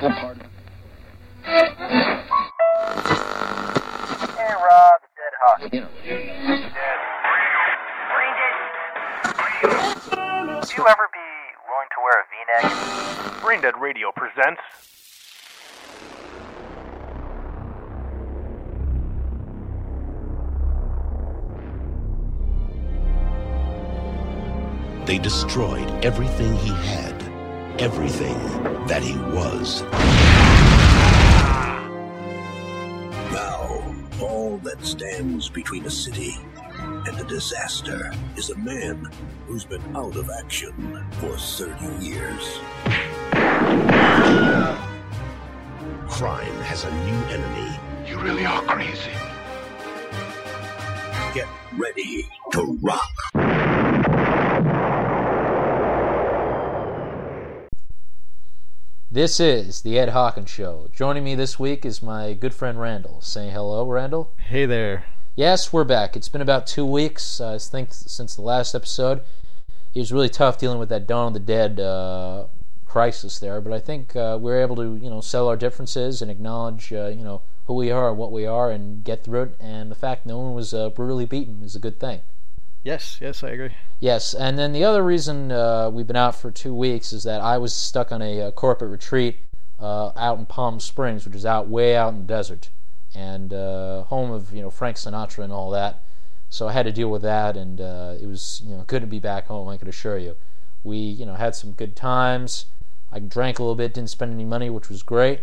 the part. Hey, Rob, Dead Hawk. You know. Would you ever be willing to wear a V-neck? Brain Dead Radio presents... They destroyed everything he had, everything that he was. Now, all that stands between a city and a disaster is a man who's been out of action for 30 years. Crime has a new enemy. You really are crazy. Get ready to rock. This is the Ed Hawkins Show. Joining me this week is my good friend Randall. Saying hello, Randall. Hey there. Yes, we're back. It's been about 2 weeks, I think, since the last episode. It was really tough dealing with that Dawn of the Dead crisis there, but I think we were able to, settle our differences and acknowledge, who we are and what we are and get through it. And the fact no one was brutally beaten is a good thing. Yes, I agree. Yes, and then the other reason we've been out for 2 weeks is that I was stuck on a corporate retreat out in Palm Springs, which is way out in the desert, and home of Frank Sinatra and all that. So I had to deal with that, and it was good to be back home. I can assure you, we had some good times. I drank a little bit, didn't spend any money, which was great,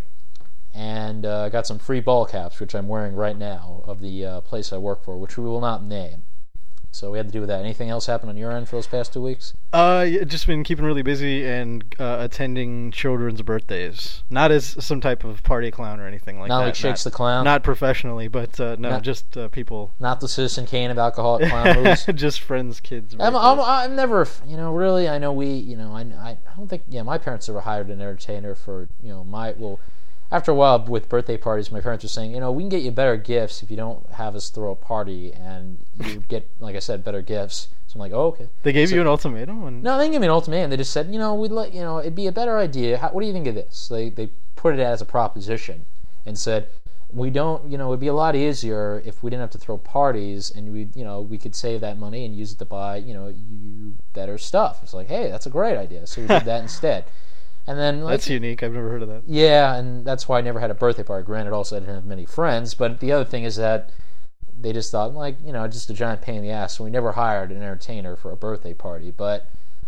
and got some free ball caps, which I'm wearing right now, of the place I work for, which we will not name. So we had to do with that. Anything else happen on your end for those past 2 weeks? Just been keeping really busy and attending children's birthdays. Not as some type of party clown or anything like that. Not like Shakes the Clown? Not professionally, but just people. Not the Citizen Kane of alcoholic clown movies? Just friends' kids' birthdays. I'm never, really, I know I don't think, my parents ever hired an entertainer for, after a while with birthday parties, my parents were saying, we can get you better gifts if you don't have us throw a party, and you get, like I said, better gifts. So I'm like, oh, okay. They gave you an ultimatum? No, they didn't give me an ultimatum. They just said, it'd be a better idea. What do you think of this? They put it as a proposition and said, we don't, it'd be a lot easier if we didn't have to throw parties, and we could save that money and use it to buy, you better stuff. It's like, hey, that's a great idea. So we did that instead. And then that's unique. I've never heard of that. Yeah, and that's why I never had a birthday party. Granted, also I didn't have many friends, but the other thing is that they just thought, just a giant pain in the ass. So we never hired an entertainer for a birthday party. But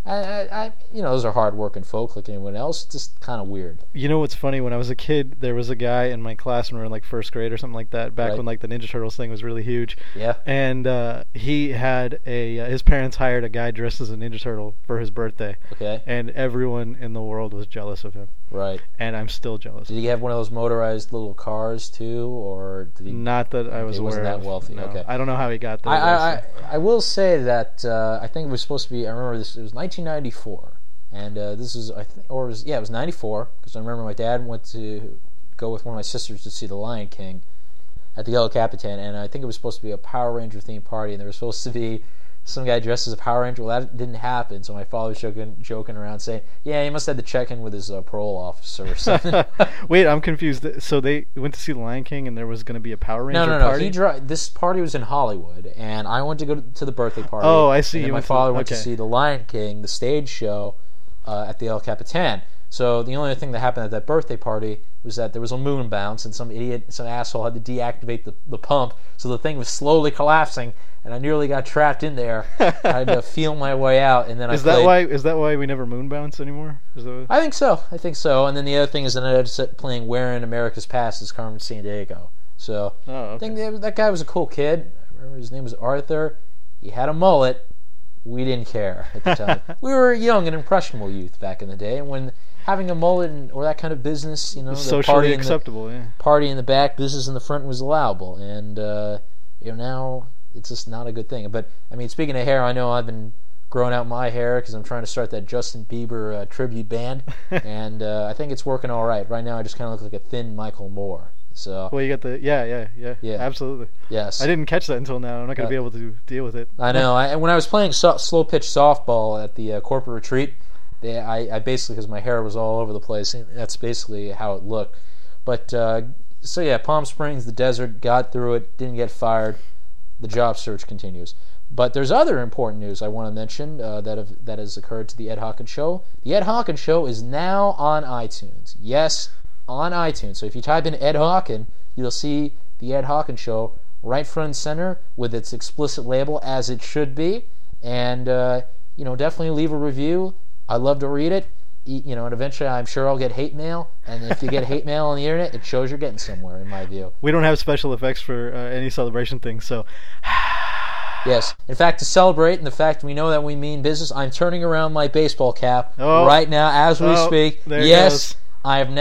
I those are hard-working folk like anyone else. It's just kind of weird. You know what's funny? When I was a kid, there was a guy in my class when we were in first grade or something like that, back when the Ninja Turtles thing was really huge. Yeah. And he had his parents hired a guy dressed as a Ninja Turtle for his birthday. Okay. And everyone in the world was jealous of him. Right. And I'm still jealous. Did he have one of those motorized little cars too, or did he? Not that I was aware of. He wasn't that wealthy. No. Okay. I don't know how he got there. I will say that I think it was supposed to be. I remember this. It was 1994. And this is, it was 94, because I remember my dad went to go with one of my sisters to see The Lion King at the El Capitan, and I think it was supposed to be a Power Ranger themed party, and there was supposed to be some guy dressed as a Power Ranger. Well, that didn't happen, so my father was joking around saying, yeah, he must have to check in with his parole officer or something. Wait, I'm confused. So they went to see The Lion King, and there was going to be a Power Ranger party? No. This party was in Hollywood, and I went to go to the birthday party. Oh, I see. And my father went to see The Lion King, the stage show, at the El Capitan. So the only thing that happened at that birthday party was that there was a moon bounce, and some asshole had to deactivate the pump, so the thing was slowly collapsing, and I nearly got trapped in there. I had to feel my way out, and then Is that why we never moon bounce anymore? I think so. And then the other thing is that I had to start playing "Where in America's Past" as Carmen Sandiego. So I think that guy was a cool kid. I remember his name was Arthur. He had a mullet. We didn't care at the time. We were young and impressionable youth back in the day, and when having a mullet or that kind of business, the socially acceptable, party in the back, business in the front was allowable, and now it's just not a good thing. But I mean, speaking of hair, I know I've been growing out my hair because I'm trying to start that Justin Bieber tribute band, and I think it's working all right. Right now, I just kind of look like a thin Michael Moore. So well, you got the yeah, absolutely. Yes, I didn't catch that until now. I'm not going to be able to deal with it. I know. When I was playing slow pitch softball at the corporate retreat, I basically, because my hair was all over the place, and that's basically how it looked. But so yeah, Palm Springs, the desert, got through it, didn't get fired. The job search continues. But there's other important news I want to mention that has occurred to the Ed Hawkins Show. The Ed Hawkins Show is now on iTunes. Yes, on iTunes. So if you type in Ed Hawkins, you'll see the Ed Hawkins Show right front and center with its explicit label, as it should be. And definitely leave a review. I'd love to read it. And eventually I'm sure I'll get hate mail. And if you get hate mail on the internet, it shows you're getting somewhere, in my view. We don't have special effects for any celebration thing, so... Yes. In fact, to celebrate, and the fact we know that we mean business, I'm turning around my baseball cap right now as we speak. Yes, I have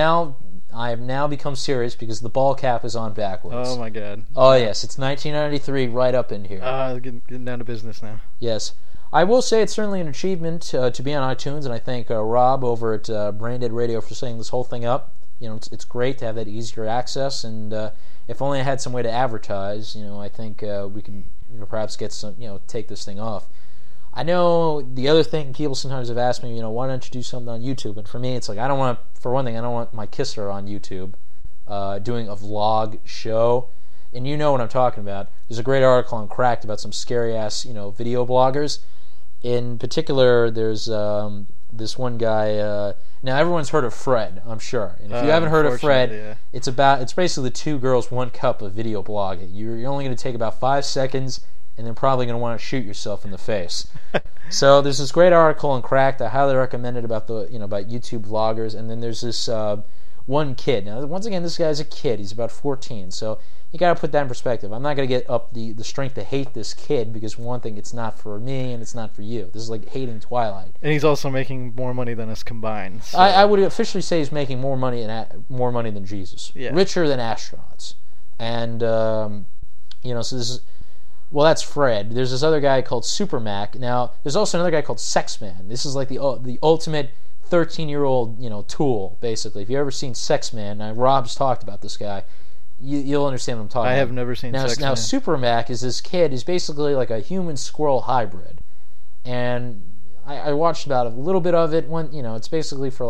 now become serious because the ball cap is on backwards. Oh my God. Oh yes, it's 1993 right up in here. Getting down to business now. Yes. I will say it's certainly an achievement to be on iTunes, and I thank Rob over at Brain Dead Radio for setting this whole thing up. It's great to have that easier access, and if only I had some way to advertise, I think we can perhaps get some, take this thing off. I know the other thing, people sometimes have asked me, why don't you do something on YouTube? And for me, it's like, I don't want my kisser on YouTube doing a vlog show. And you know what I'm talking about. There's a great article on Cracked about some scary-ass, video bloggers. In particular, there's this one guy. Now, everyone's heard of Fred, I'm sure. And if you haven't heard of Fred, yeah. It's basically 2 girls, 1 cup of video blogging. You're only going to take about 5 seconds, and then probably going to want to shoot yourself in the face. So there's this great article on Cracked. I highly recommend it about about YouTube vloggers. And then there's this one kid. Now, once again, this guy's a kid. He's about 14. So you got to put that in perspective. I'm not going to get up the strength to hate this kid because, for one thing, it's not for me and it's not for you. This is like hating Twilight. And he's also making more money than us combined. So. I would officially say he's making more money than Jesus. Yeah. Richer than astronauts. And so this is. Well, that's Fred. There's this other guy called Super Mac. Now, there's also another guy called Sex Man. This is like the ultimate 13-year-old, tool, basically. If you've ever seen Sex Man, now Rob's talked about this guy, you'll understand what I'm talking about. I have never seen Sex Man. Now, Super Mac is this kid. He's basically like a human-squirrel hybrid. And I watched about a little bit of it. It's basically for,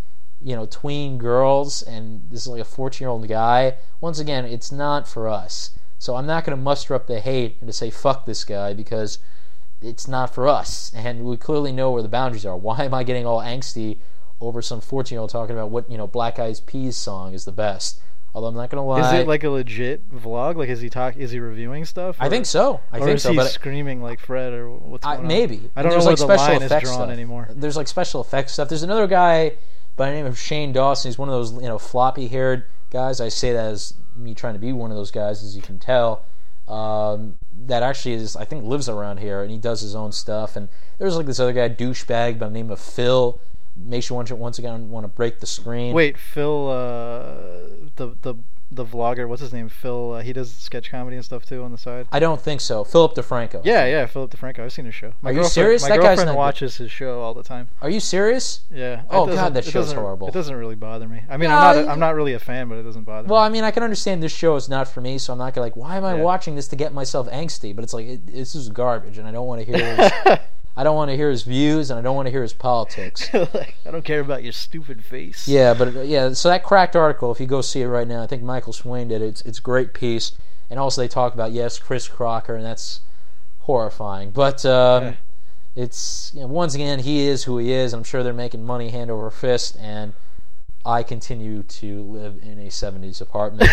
tween girls, and this is like a 14-year-old guy. Once again, it's not for us. So I'm not going to muster up the hate and to say, fuck this guy, because it's not for us. And we clearly know where the boundaries are. Why am I getting all angsty over some 14-year-old talking about what, Black Eyed Peas song is the best? Although I'm not going to lie. Is it like a legit vlog? Like, is he reviewing stuff? I think so. Or is he screaming like Fred, or what's going on? Maybe. I don't know where the line is drawn anymore. There's like special effects stuff. There's another guy by the name of Shane Dawson. He's one of those, floppy-haired guys. I say that as me trying to be one of those guys, as you can tell. That actually I think lives around here, and he does his own stuff. And there's like this other guy, douchebag by the name of Phil. Makes you once again want to break the screen. Wait, Phil, the vlogger, what's his name? Phil, he does sketch comedy and stuff too on the side? I don't think so. Philip DeFranco. Yeah, Philip DeFranco. I've seen his show. Are you serious? My girlfriend watches his show all the time. Are you serious? Yeah. Oh God, that show's horrible. It doesn't really bother me. I mean, I'm not really a fan, but it doesn't bother me. Well, I mean, I can understand this show is not for me, so I'm not gonna why am I watching this to get myself angsty? But it's like this is garbage, and I don't want to hear. I don't want to hear his views, and I don't want to hear his politics. I don't care about your stupid face. Yeah, but so that Cracked article, if you go see it right now, I think Michael Swain did it. It's a great piece, and also they talk about Chris Crocker, and that's horrifying. But it's once again, he is who he is. I'm sure they're making money hand over fist, and I continue to live in a 70s apartment.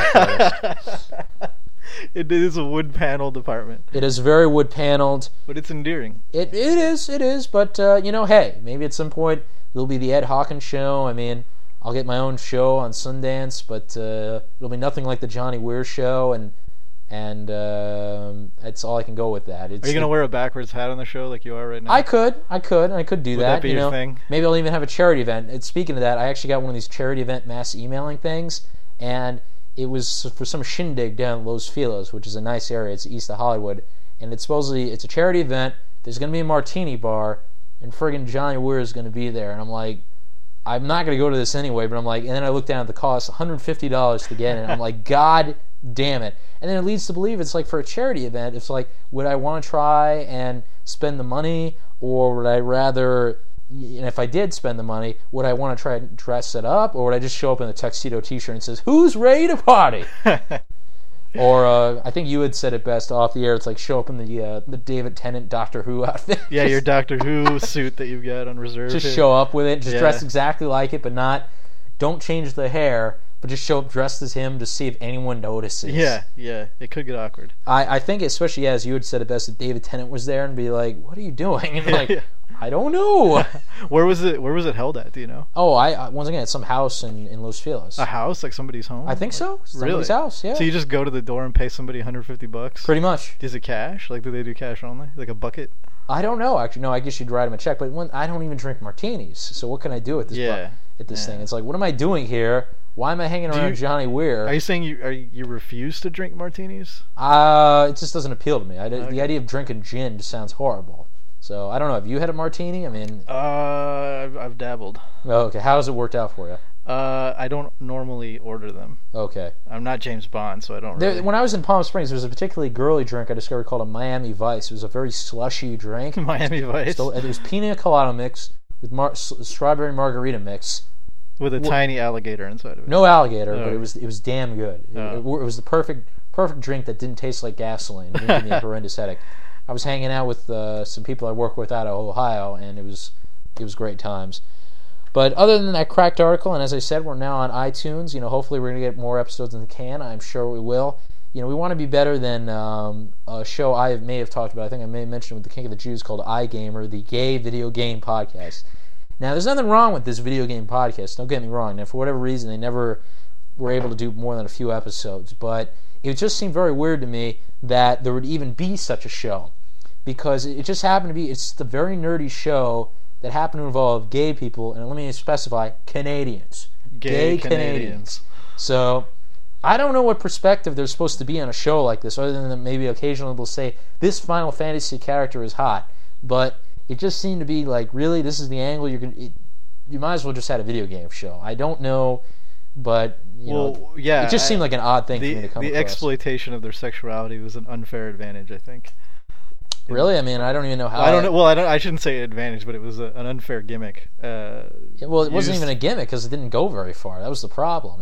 It is a wood-paneled apartment. It is very wood-paneled. But it's endearing. It is. But, hey, maybe at some point there'll be the Ed Hawkins Show. I mean, I'll get my own show on Sundance, but it'll be nothing like the Johnny Weir Show, and that's all I can go with that. Are you going to wear a backwards hat on the show like you are right now? I could do that. Would that be your thing? Maybe I'll even have a charity event. And speaking of that, I actually got one of these charity event mass emailing things, and it was for some shindig down at Los Feliz, which is a nice area. It's east of Hollywood. And it's a charity event. There's going to be a martini bar, and friggin' Johnny Weir is going to be there. And I'm like, I'm not going to go to this anyway, but I'm like, and then I look down at the cost, $150 to get in. And I'm like, God damn it. And then it leads to believe it's like for a charity event, it's like, would I want to try and spend the money, or would I rather and if I did spend the money, would I want to try and dress it up, or would I just show up in a tuxedo T-shirt and says, "Who's ready to party?" Or I think you had said it best off the air. It's like show up in the David Tennant Doctor Who outfit. Yeah, your Doctor Who suit that you've got on reserve. Just show up with it. Just dress exactly like it, but don't change the hair. But just show up dressed as him to see if anyone notices. Yeah, it could get awkward. I think, especially as you had said it best, that David Tennant was there and be like, "What are you doing?" And like, I don't know. Where was it held at? Do you know? Oh, I once again, it's some house in Los Feliz. A house, like somebody's home. I think so. Somebody's house. Yeah. So you just go to the door and pay somebody $150. Pretty much. Is it cash? Like, do they do cash only? Like a bucket? I don't know. Actually, no. I guess you'd write him a check. But I don't even drink martinis. So what can I do at this thing? It's like, what am I doing here? Why am I hanging around Johnny Weir? Are you saying you refuse to drink martinis? It just doesn't appeal to me. The idea of drinking gin just sounds horrible. So I don't know. Have you had a martini? I mean, I've dabbled. Oh, okay. How has it worked out for you? I don't normally order them. Okay. I'm not James Bond, so I don't really... When I was in Palm Springs, there was a particularly girly drink I discovered called a Miami Vice. It was a very slushy drink. Miami Vice? It was pina colada mix with strawberry margarita mix. With a tiny alligator inside of it. No alligator, but it was damn good. It was the perfect drink that didn't taste like gasoline. It didn't give me a horrendous headache. I was hanging out with some people I work with out of Ohio, and it was great times. But other than that cracked article, and as I said, we're now on iTunes. Hopefully we're going to get more episodes in the can. I'm sure we will. We want to be better than a show I may have talked about. I think I may have mentioned with the King of the Jews called iGamer, the gay video game podcast. Now, there's nothing wrong with this video game podcast. Don't get me wrong. Now, for whatever reason, they never were able to do more than a few episodes. But it just seemed very weird to me that there would even be such a show. Because it just happened to be, it's the very nerdy show that happened to involve gay people, and let me specify, Canadians. Gay Canadians. So, I don't know what perspective there's supposed to be on a show like this, other than that maybe occasionally they'll say, this Final Fantasy character is hot. But it just seemed to be like, really, this is the angle you're going to... You might as well just had a video game show. I don't know, but, it just seemed like an odd thing for me to come across. The exploitation of their sexuality was an unfair advantage, I think. Really? I mean, I don't even know how... I don't know. Well, I shouldn't say advantage, but it was an unfair gimmick. Well, it wasn't even a gimmick because it didn't go very far. That was the problem.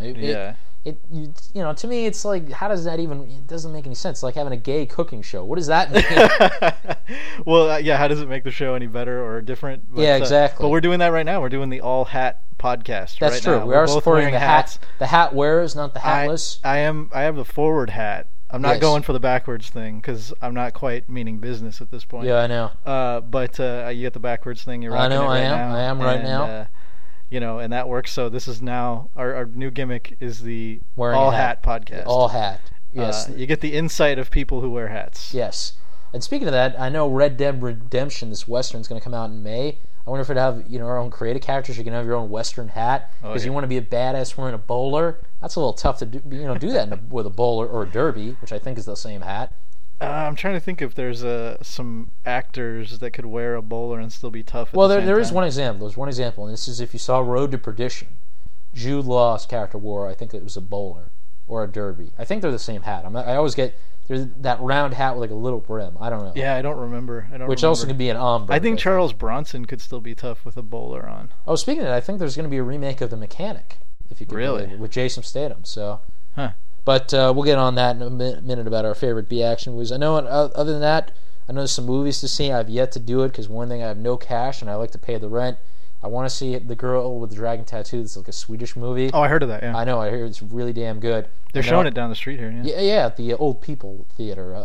To me, it's like, how does that even... It doesn't make any sense. It's like having a gay cooking show. What does that mean? Well, how does it make the show any better or different? But, exactly. But we're doing that right now. We're doing the All Hat podcast. That's true. Now. We are supporting the hats. The hat wearers, not the hatless. I have the forward hat. I'm not going for the backwards thing because I'm not quite meaning business at this point. Yeah, I know. But you get the backwards thing. You're rocking it right now. I am right now. And that works. So this is now our new gimmick is the All Hat podcast. All Hat. Yes. You get the insight of people who wear hats. Yes. And speaking of that, I know Red Dead Redemption, this Western, is going to come out in May. I wonder if it'd have our own creative characters. You can have your own Western hat because you want to be a badass wearing a bowler. That's a little tough to do that with a bowler or a derby, which I think is the same hat. I'm trying to think if there's some actors that could wear a bowler and still be tough. Well, there is one example. There's one example, and this is if you saw Road to Perdition. Jude Law's character wore, I think it was a bowler or a derby. I think they're the same hat. I always get there's that round hat with like a little brim. I don't know. Yeah, I don't remember. Which also could be an ombre. I think Charles Bronson could still be tough with a bowler on. Oh, speaking of that, I think there's going to be a remake of The Mechanic, if you could believe it, with Jason Statham. So, But we'll get on that in a minute about our favorite B-action movies. I know, other than that, I know there's some movies to see. I've yet to do it because one thing, I have no cash and I like to pay the rent. I want to see The Girl with the Dragon Tattoo. It's like a Swedish movie. Oh, I heard of that, yeah. I know, I hear it's really damn good. They're showing it down the street here, yeah. Yeah, at the Old People Theater.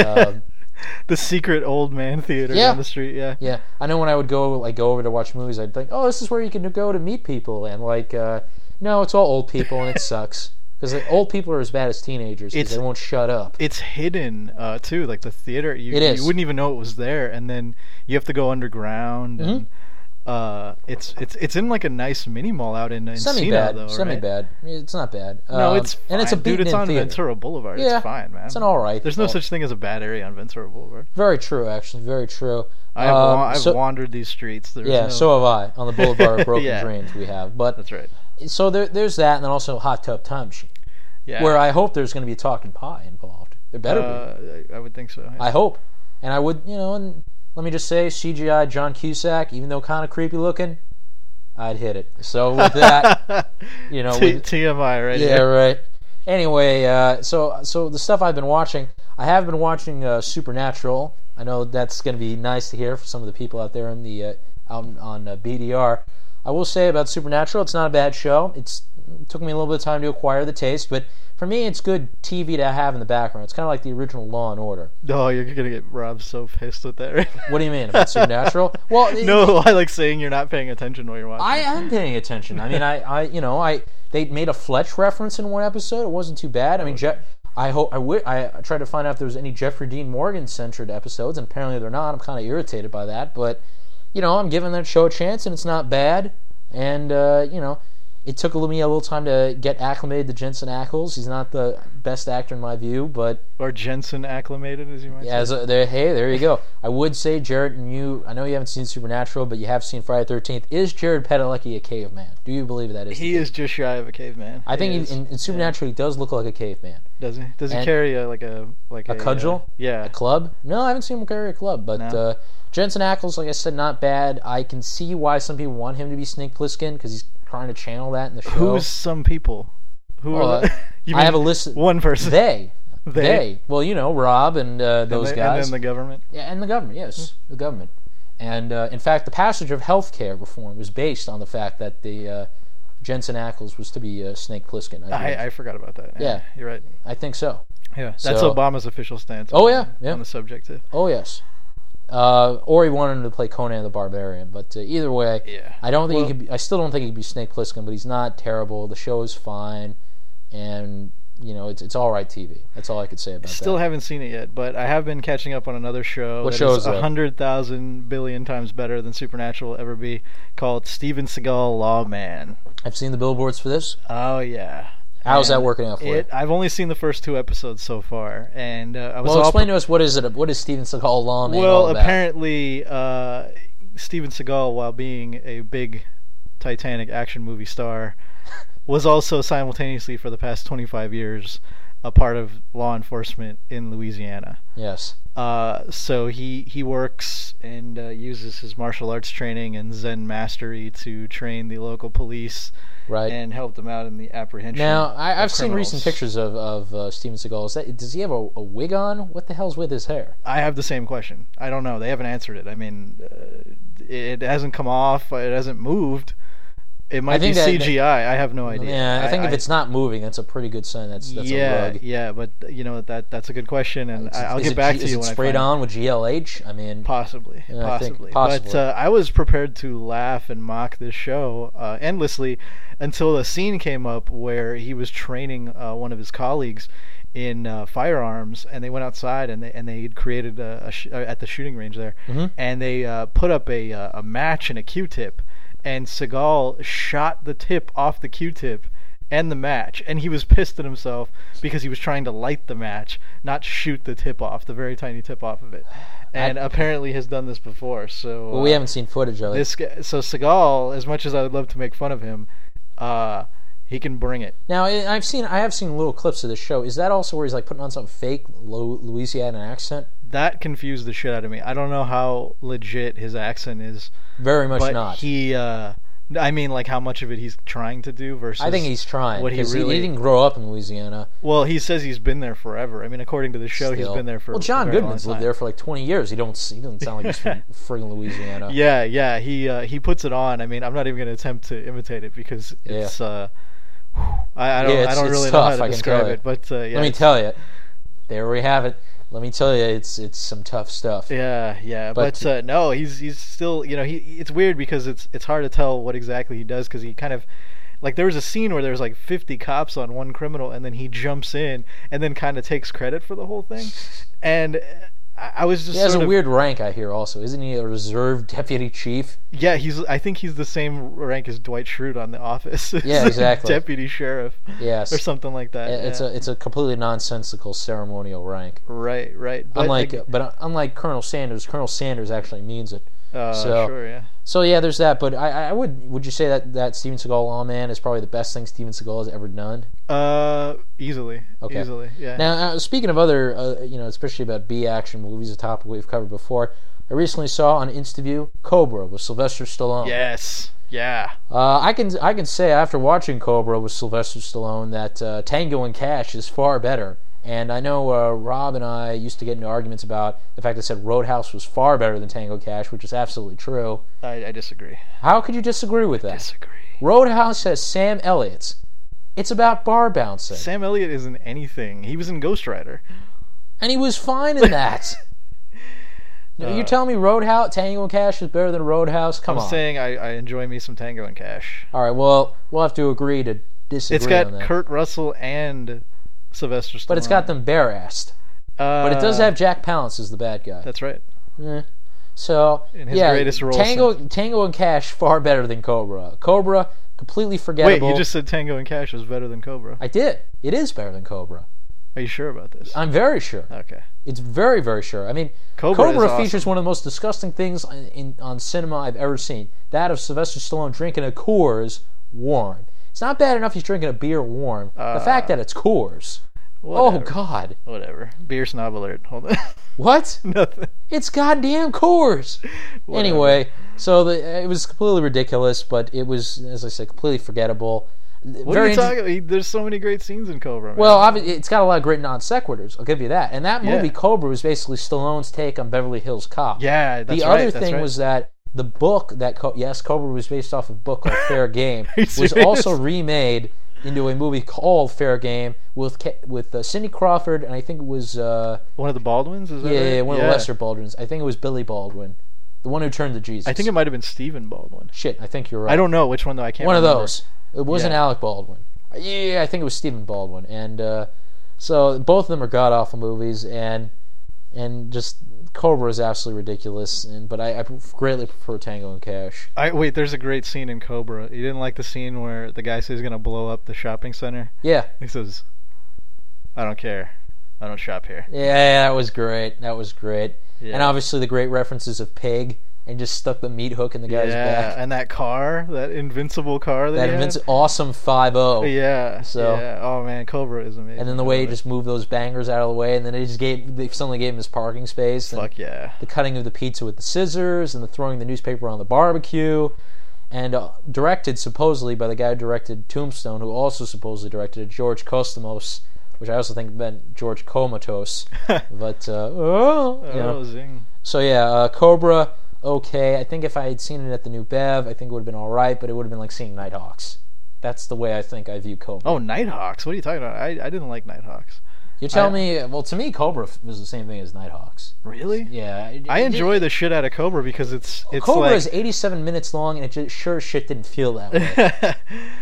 The secret old man theater down the street, yeah. Yeah, I know when I would go over to watch movies, I'd think, oh, this is where you can go to meet people. And no, it's all old people and it sucks. Because old people are as bad as teenagers because they won't shut up. It's hidden, too. Like the theater, you wouldn't even know it was there. And then you have to go underground and... it's in like a nice mini mall out in Encino, though, right? Semi-bad. It's not bad. No, it's fine. And it's a dude. It's on theater. Ventura Boulevard. Yeah, it's fine, man. It's an all right. There's no such thing as a bad area on Ventura Boulevard. Very true, actually. Very true. I've wandered these streets. So have I on the Boulevard of Broken Dreams. We have, but that's right. So there's that, and then also Hot Tub Time Machine, where I hope there's going to be a talking pie involved. There better be. I would think so. Yeah. I hope, and I would, and let me just say, CGI John Cusack, even though kind of creepy looking, I'd hit it. So with that, TMI, right? Yeah, right. Anyway, so the stuff I've been watching, I have been watching Supernatural. I know that's going to be nice to hear for some of the people out there in the out on BDR. I will say about Supernatural, it's not a bad show. It took me a little bit of time to acquire the taste, but for me, it's good TV to have in the background. It's kind of like the original Law and Order. Oh, you're going to get Rob so pissed with that right now. What do you mean, about Supernatural? Well, no, I like saying you're not paying attention while you're watching. I am paying attention. I mean, they made a Fletch reference in one episode. It wasn't too bad. I mean, I tried to find out if there was any Jeffrey Dean Morgan-centered episodes, and apparently they're not. I'm kind of irritated by that, but, I'm giving that show a chance, and it's not bad, and, it took me a little time to get acclimated to Jensen Ackles. He's not the best actor in my view, but... Or Jensen acclimated, as you might say. Hey, there you go. I would say, Jared, and I know you haven't seen Supernatural, but you have seen Friday the 13th. Is Jared Padalecki a caveman? Do you believe that is? He is just shy of a caveman. I think in Supernatural he does look like a caveman. Does he? Does he carry a cudgel? Yeah. A club? No, I haven't seen him carry a club, but... No. Jensen Ackles, like I said, not bad. I can see why some people want him to be Snake Plissken, because he's trying to channel that in the show. Who's some people? Who are I have a list. One person. They. Well, Rob and those guys. And then the government. Yeah, and the government. Yes, the government. And in fact, the passage of healthcare reform was based on the fact that the Jensen Ackles was to be Snake Plissken. I forgot about that. Yeah, you're right. I think so. Yeah, that's Obama's official stance. On the subject too. Oh yes. Or he wanted him to play Conan the Barbarian, but either way, I don't think he could. I still don't think he could be Snake Plissken, but he's not terrible. The show is fine, and it's all right TV. That's all I could say about that. Still haven't seen it yet, but I have been catching up on another show. What show is that? 100,000 billion times better than Supernatural will ever be, called Steven Seagal Lawman. I've seen the billboards for this. Oh yeah. How's that working out for you? I've only seen the first 2 episodes so far, and explain to us what is it? What is Steven Seagal Lawman? Well, apparently, Steven Seagal, while being a big Titanic action movie star, was also simultaneously for the past 25 years a part of law enforcement in Louisiana. Yes. So he works and uses his martial arts training and Zen mastery to train the local police. Right. And help them out in the apprehension. Now, I've seen recent pictures of Steven Seagal. Does he have a wig on? What the hell's with his hair? I have the same question. I don't know. They haven't answered it. I mean, it hasn't come off. It hasn't moved. It might be CGI. I have no idea. Yeah, I think if it's not moving, that's a pretty good sign. That's a rug. Yeah, but that's a good question, and I'll get back to you when I find it. Is it sprayed on with GLH? I mean, possibly. But I was prepared to laugh and mock this show endlessly until a scene came up where he was training one of his colleagues in firearms, and they went outside and they had created at the shooting range there, and they put up a match and a Q-tip. And Seagal shot the tip off the Q-tip and the match, and he was pissed at himself because he was trying to light the match, not shoot the tip off, the very tiny tip off of it. And apparently has done this before. So we haven't seen footage of it. So Seagal, as much as I would love to make fun of him, he can bring it. Now I have seen little clips of this show. Is that also where he's like putting on some fake Louisiana accent? That confused the shit out of me. I don't know how legit his accent is. Very much not. He, I mean, like how much of it he's trying to do versus. I think he's trying because he didn't grow up in Louisiana. Well, he says he's been there forever. I mean, according to the show, he's been there for. Well, John Goodman's lived there for like 20 years. He doesn't sound like he's from friggin' Louisiana. Yeah. He puts it on. I mean, I'm not even going to attempt to imitate it because it's. I don't really know how to describe it, but let me tell you, there we have it. Let me tell you, it's some tough stuff. Yeah. But no, he's still, it's weird because it's hard to tell what exactly he does because he kind of, like there was a scene where there's like 50 cops on one criminal and then he jumps in and then kind of takes credit for the whole thing. And I was just. He has a weird rank, I hear. Also, isn't he a reserve deputy chief? Yeah, I think he's the same rank as Dwight Schrute on The Office. Yeah, exactly. Deputy sheriff. Yes, or something like that. It's a completely nonsensical ceremonial rank. Right. But unlike Colonel Sanders actually means it. Sure, yeah. So yeah, there's that. But would you say that Steven Seagal Lawman is probably the best thing Steven Seagal has ever done? Easily. Okay. Easily, yeah. Now, speaking of other, especially about B action movies, a topic we've covered before, I recently saw on InstaView Cobra with Sylvester Stallone. Yes. Yeah. I can say after watching Cobra with Sylvester Stallone that Tango and Cash is far better. And I know Rob and I used to get into arguments about the fact that I said Roadhouse was far better than Tango and Cash, which is absolutely true. I disagree. How could you disagree with that? Disagree. Roadhouse has Sam Elliott. It's about bar bouncing. Sam Elliott isn't anything. He was in Ghost Rider. And he was fine in that. You're telling me Roadhouse, Tango and Cash is better than Roadhouse? Come on. I'm saying I enjoy me some Tango and Cash. All right, well, we'll have to agree to disagree on that. It's got Kurt Russell and Sylvester Stallone. But it's got them bare-assed. But it does have Jack Palance as the bad guy. That's right. So, in his greatest role Tango and Cash far better than Cobra. Cobra, completely forgettable. Wait, you just said Tango and Cash was better than Cobra. I did. It is better than Cobra. Are you sure about this? I'm very sure. Okay. It's very, very sure. I mean, Cobra features one of the most disgusting things on cinema I've ever seen. That of Sylvester Stallone drinking a Coors warm. It's not bad enough he's drinking a beer warm. The fact that it's Coors. Whatever. Oh, God. Whatever. Beer snob alert. Hold on. What? Nothing. It's goddamn Coors. Anyway, so it was completely ridiculous, but it was, as I said, completely forgettable. What are you talking about? There's so many great scenes in Cobra, man. Well, it's got a lot of great non sequiturs. I'll give you that. And that movie, Cobra, was basically Stallone's take on Beverly Hills Cop. Yeah, that's right. The other thing was that the book that Cobra was based off of a book called Fair Game was also remade into a movie called Fair Game with Cindy Crawford, and I think it was one of the Baldwins. Is that right? Yeah, one of the lesser Baldwins. I think it was Billy Baldwin, the one who turned to Jesus. I think it might have been Stephen Baldwin. Shit, I think you're right. I don't know which one though. I can't. One remember. of those. It wasn't Alec Baldwin. Yeah, I think it was Stephen Baldwin, and so both of them are god awful movies, and just Cobra is absolutely ridiculous. But I greatly prefer Tango and Cash. Wait, there's a great scene in Cobra. You didn't like the scene where the guy says he's gonna blow up the shopping center? Yeah. He says, "I don't care. I don't shop here." Yeah, that was great. That was great. Yeah. And obviously the great references of Pig. And just stuck the meat hook in the guy's back. And that car, that invincible car awesome 5.0. Yeah. So. Yeah. Oh man, Cobra is amazing. And then the way he just moved those bangers out of the way, and then they suddenly gave him his parking space. Fuck yeah. The cutting of the pizza with the scissors, and the throwing the newspaper on the barbecue, and directed supposedly by the guy who directed Tombstone, who also supposedly directed it, George Cosmos, which I also think meant George Comatose. But zing. So yeah, Cobra. Okay, I think if I had seen it at the New Bev, I think it would have been alright, but it would have been like seeing Nighthawks. That's the way I think I view Cobra. Oh, Nighthawks? What are you talking about? I didn't like Nighthawks. You're telling me, well, to me, Cobra was the same thing as Nighthawks. Really? Yeah. I enjoy the shit out of Cobra because it's Cobra like... is 87 minutes long, and it just sure shit didn't feel that way.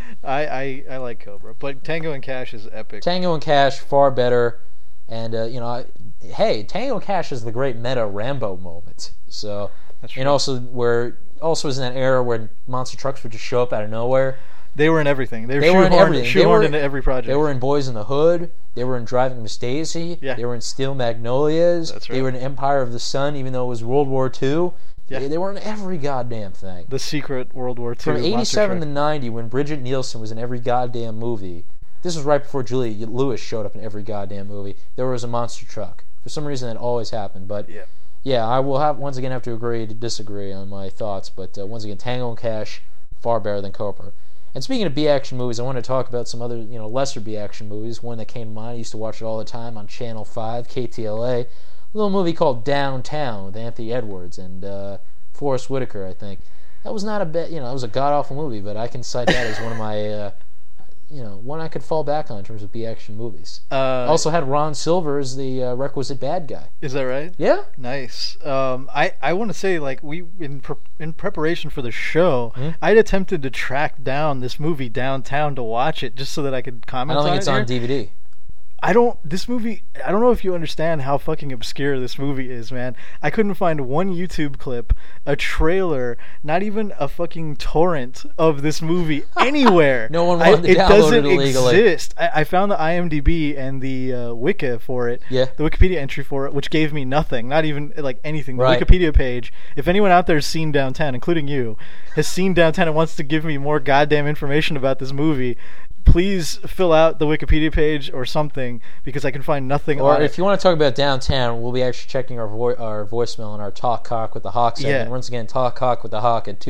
I like Cobra, but Tango and Cash is epic. Tango and Cash, far better, and, hey, Tango and Cash is the great meta Rambo moment, so... And also was in that era where monster trucks would just show up out of nowhere. They were in everything. They were in everything. Shoehorned into every project. They were in Boys in the Hood. They were in Driving Miss Daisy. Yeah. They were in Steel Magnolias. That's right. They were in Empire of the Sun, even though it was World War II. Yeah. They were in every goddamn thing. The secret World War II. From 87 to 90, when Bridget Nielsen was in every goddamn movie, this was right before Julia Lewis showed up in every goddamn movie, there was a monster truck. For some reason, that always happened, but... Yeah, I will have to agree to disagree on my thoughts, but once again, Tango and Cash, far better than Cobra. And speaking of B-action movies, I want to talk about some other, lesser B-action movies. One that came to mind, I used to watch it all the time on Channel 5, KTLA. A little movie called Downtown with Anthony Edwards and Forrest Whitaker, I think. That was not a bad, it was a god-awful movie, but I can cite that as one of my... one I could fall back on in terms of B-action movies. Also had Ron Silver as the requisite bad guy. Is that right? Yeah. Nice. I want to say, like, we in preparation for the show, I'd attempted to track down this movie Downtown to watch it just so that I could comment on it. I don't think it's on DVD. I don't know if you understand how fucking obscure this movie is, man. I couldn't find one YouTube clip, a trailer, not even a fucking torrent of this movie anywhere. No one wanted to download it illegally. It doesn't exist. I found the IMDb and the Wiki for it, the Wikipedia entry for it, which gave me nothing, not even like anything. The Wikipedia page, if anyone out there has seen Downtown, including you, has seen Downtown and wants to give me more goddamn information about this movie, please fill out the Wikipedia page or something, because I can find nothing on it. Or if you want to talk about downtown, we'll be actually checking our voicemail on our Talk Cock with the Hawk segment. Once again, Talk Cock with the Hawk at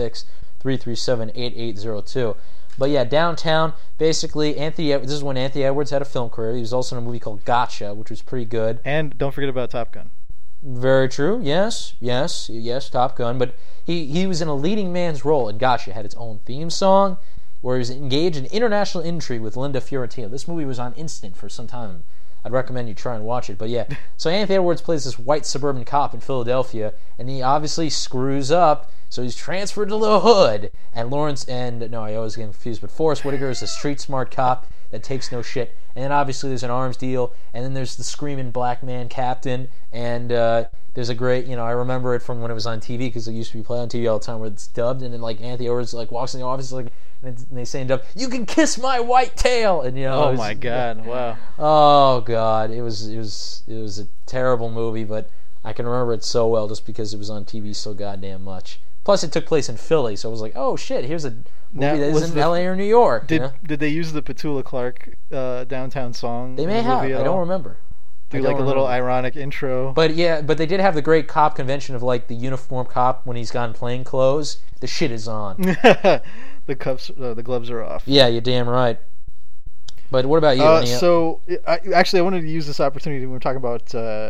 206-337-8802. But yeah, downtown, basically, this is when Anthony Edwards had a film career. He was also in a movie called Gotcha, which was pretty good. And don't forget about Top Gun. Very true. Yes, Top Gun. But he was in a leading man's role in Gotcha. It had its own theme song, where he was engaged in international intrigue with Linda Fiorentino. This movie was on Instant for some time. I'd recommend you try and watch it. But yeah, so Anthony Edwards plays this white suburban cop in Philadelphia, and he obviously screws up, so he's transferred to the hood. And I always get confused, but Forrest Whitaker is a street smart cop that takes no shit. And then obviously there's an arms deal, and then there's the screaming black man captain, and there's a great, I remember it from when it was on TV, because it used to be played on TV all the time, where it's dubbed, and then like Anthony Edwards like walks in the office and they say in dub, "You can kiss my white tail," and oh my god, wow. Oh god, it was a terrible movie, but I can remember it so well just because it was on TV so goddamn much. Plus, it took place in Philly, so I was like, "Oh shit, here's a movie that isn't LA or New York." Did they use the Petula Clark downtown song? They may have. I don't remember. Do like a little ironic intro. But they did have the great cop convention of like the uniform cop when he's got plain clothes. The shit is on. The gloves are off. Yeah, you're damn right. But what about you? I wanted to use this opportunity when we're talking about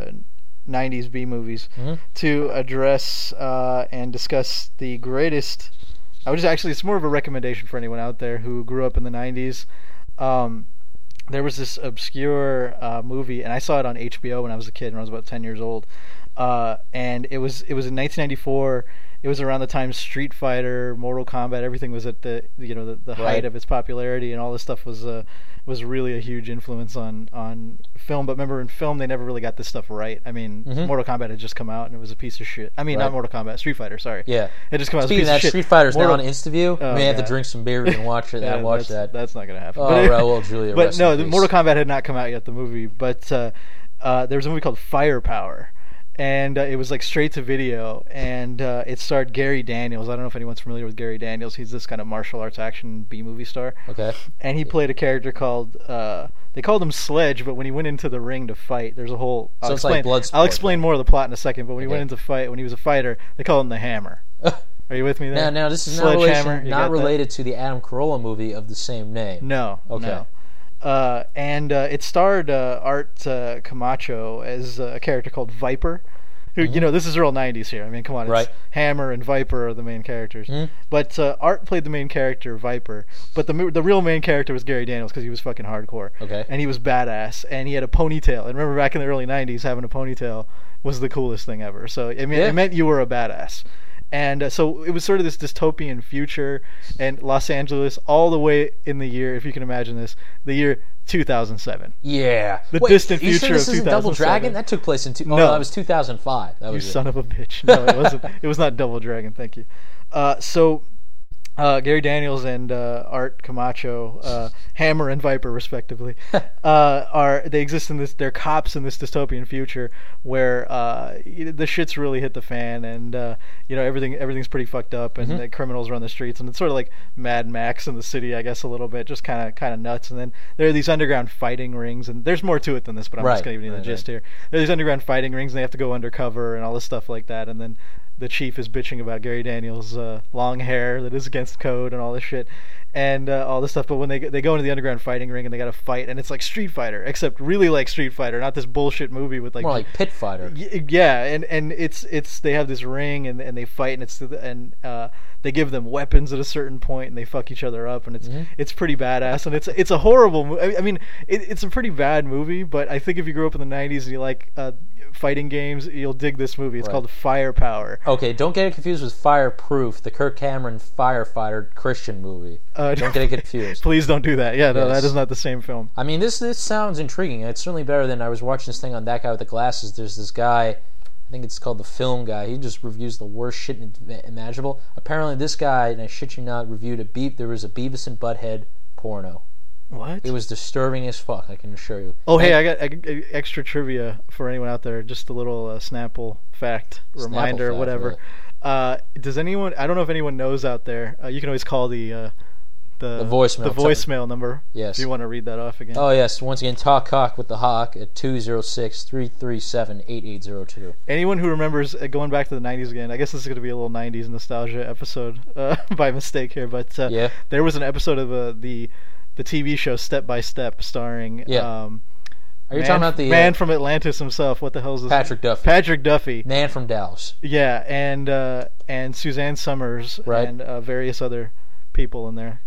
90s B movies to address and discuss the greatest. It's more of a recommendation for anyone out there who grew up in the 90s. There was this obscure movie, and I saw it on HBO when I was a kid, when I was about 10 years old. And it was in 1994. It was around the time Street Fighter, Mortal Kombat, everything was at the height of its popularity, and all this stuff was really a huge influence on film. But remember, in film, they never really got this stuff right. I mean, Mortal Kombat had just come out, and it was a piece of shit. I mean, not Mortal Kombat, Street Fighter. Sorry. Yeah. It just came out. Speaking as a piece of that, of shit. Street Fighter's now on InstaView. We may have to drink some beer and watch it. That. That's not gonna happen. Oh, Raul Julia. But no, the Mortal Kombat had not come out yet. The movie, but there was a movie called Firepower. And it was like straight to video, and it starred Gary Daniels. I don't know if anyone's familiar with Gary Daniels. He's this kind of martial arts action B-movie star. Okay. And he played a character called, they called him Sledge, but when he went into the ring to fight, there's a whole... It's like Bloodsport. I'll explain more of the plot in a second, but when he went into fight, when he was a fighter, they called him the Hammer. Are you with me there? Now this is not related to the Adam Carolla movie of the same name. No. Okay. No. And it starred Art Camacho as a character called Viper, who, this is real 90s here. I mean, come on, it's Hammer and Viper are the main characters. But Art played the main character, Viper, but the real main character was Gary Daniels, because he was fucking hardcore. Okay. And he was badass, and he had a ponytail. And remember, back in the early 90s, having a ponytail was the coolest thing ever. So, I mean, it meant you were a badass. And so it was sort of this dystopian future, and Los Angeles, all the way in the year, if you can imagine this, the year 2007. Yeah. The distant you future sure this of 2007. isn't Double Dragon? That took place in... No, that was 2005. You son of a bitch. No, it wasn't. It was not Double Dragon, thank you. Gary Daniels and Art Camacho, Hammer and Viper, respectively, they exist in this. They're cops in this dystopian future where the shit's really hit the fan, and everything's pretty fucked up, and the criminals run the streets, and it's sort of like Mad Max in the city, I guess, a little bit, just kind of nuts. And then there are these underground fighting rings, and there's more to it than this, but I'm just going to give you the gist here. There are these underground fighting rings, and they have to go undercover and all this stuff like that, and then the chief is bitching about Gary Daniels' long hair that is against code and all this shit, and all this stuff. But when they go into the underground fighting ring and they got to fight, and it's like Street Fighter, except really like Street Fighter, not this bullshit movie with like more like Pit Fighter. Yeah, and it's they have this ring and they fight, and they give them weapons at a certain point, and they fuck each other up, and it's pretty badass, and it's a horrible movie. I mean, it's a pretty bad movie, but I think if you grew up in the 90s and you like fighting games, you'll dig this movie. It's called Firepower. Okay, don't get it confused with Fireproof, the Kirk Cameron firefighter Christian movie. Don't get it confused. Please don't do that. Yeah, no, that is not the same film. I mean, this sounds intriguing. It's certainly better than I was watching this thing on That Guy with the Glasses. There's this guy, I think it's called The Film Guy. He just reviews the worst shit imaginable. Apparently this guy, and I shit you not, reviewed there was a Beavis and Butthead porno. What? It was disturbing as fuck, I can assure you. Oh, hey, I got extra trivia for anyone out there. Just a little Snapple fact, reminder, whatever. Does anyone? I don't know if anyone knows out there. You can always call the The voicemail number. Yes. If you want to read that off again. Oh, yes. Once again, Talk Cock with the Hawk at 206-337-8802. Anyone who remembers, going back to the 90s again, I guess this is going to be a little 90s nostalgia episode by mistake here, but there was an episode of the TV show Step by Step starring... Are you talking about the... man from Atlantis himself. What the hell is this? Patrick Duffy. Patrick Duffy. Man from Dallas. Yeah, and Suzanne Summers and various other people in there.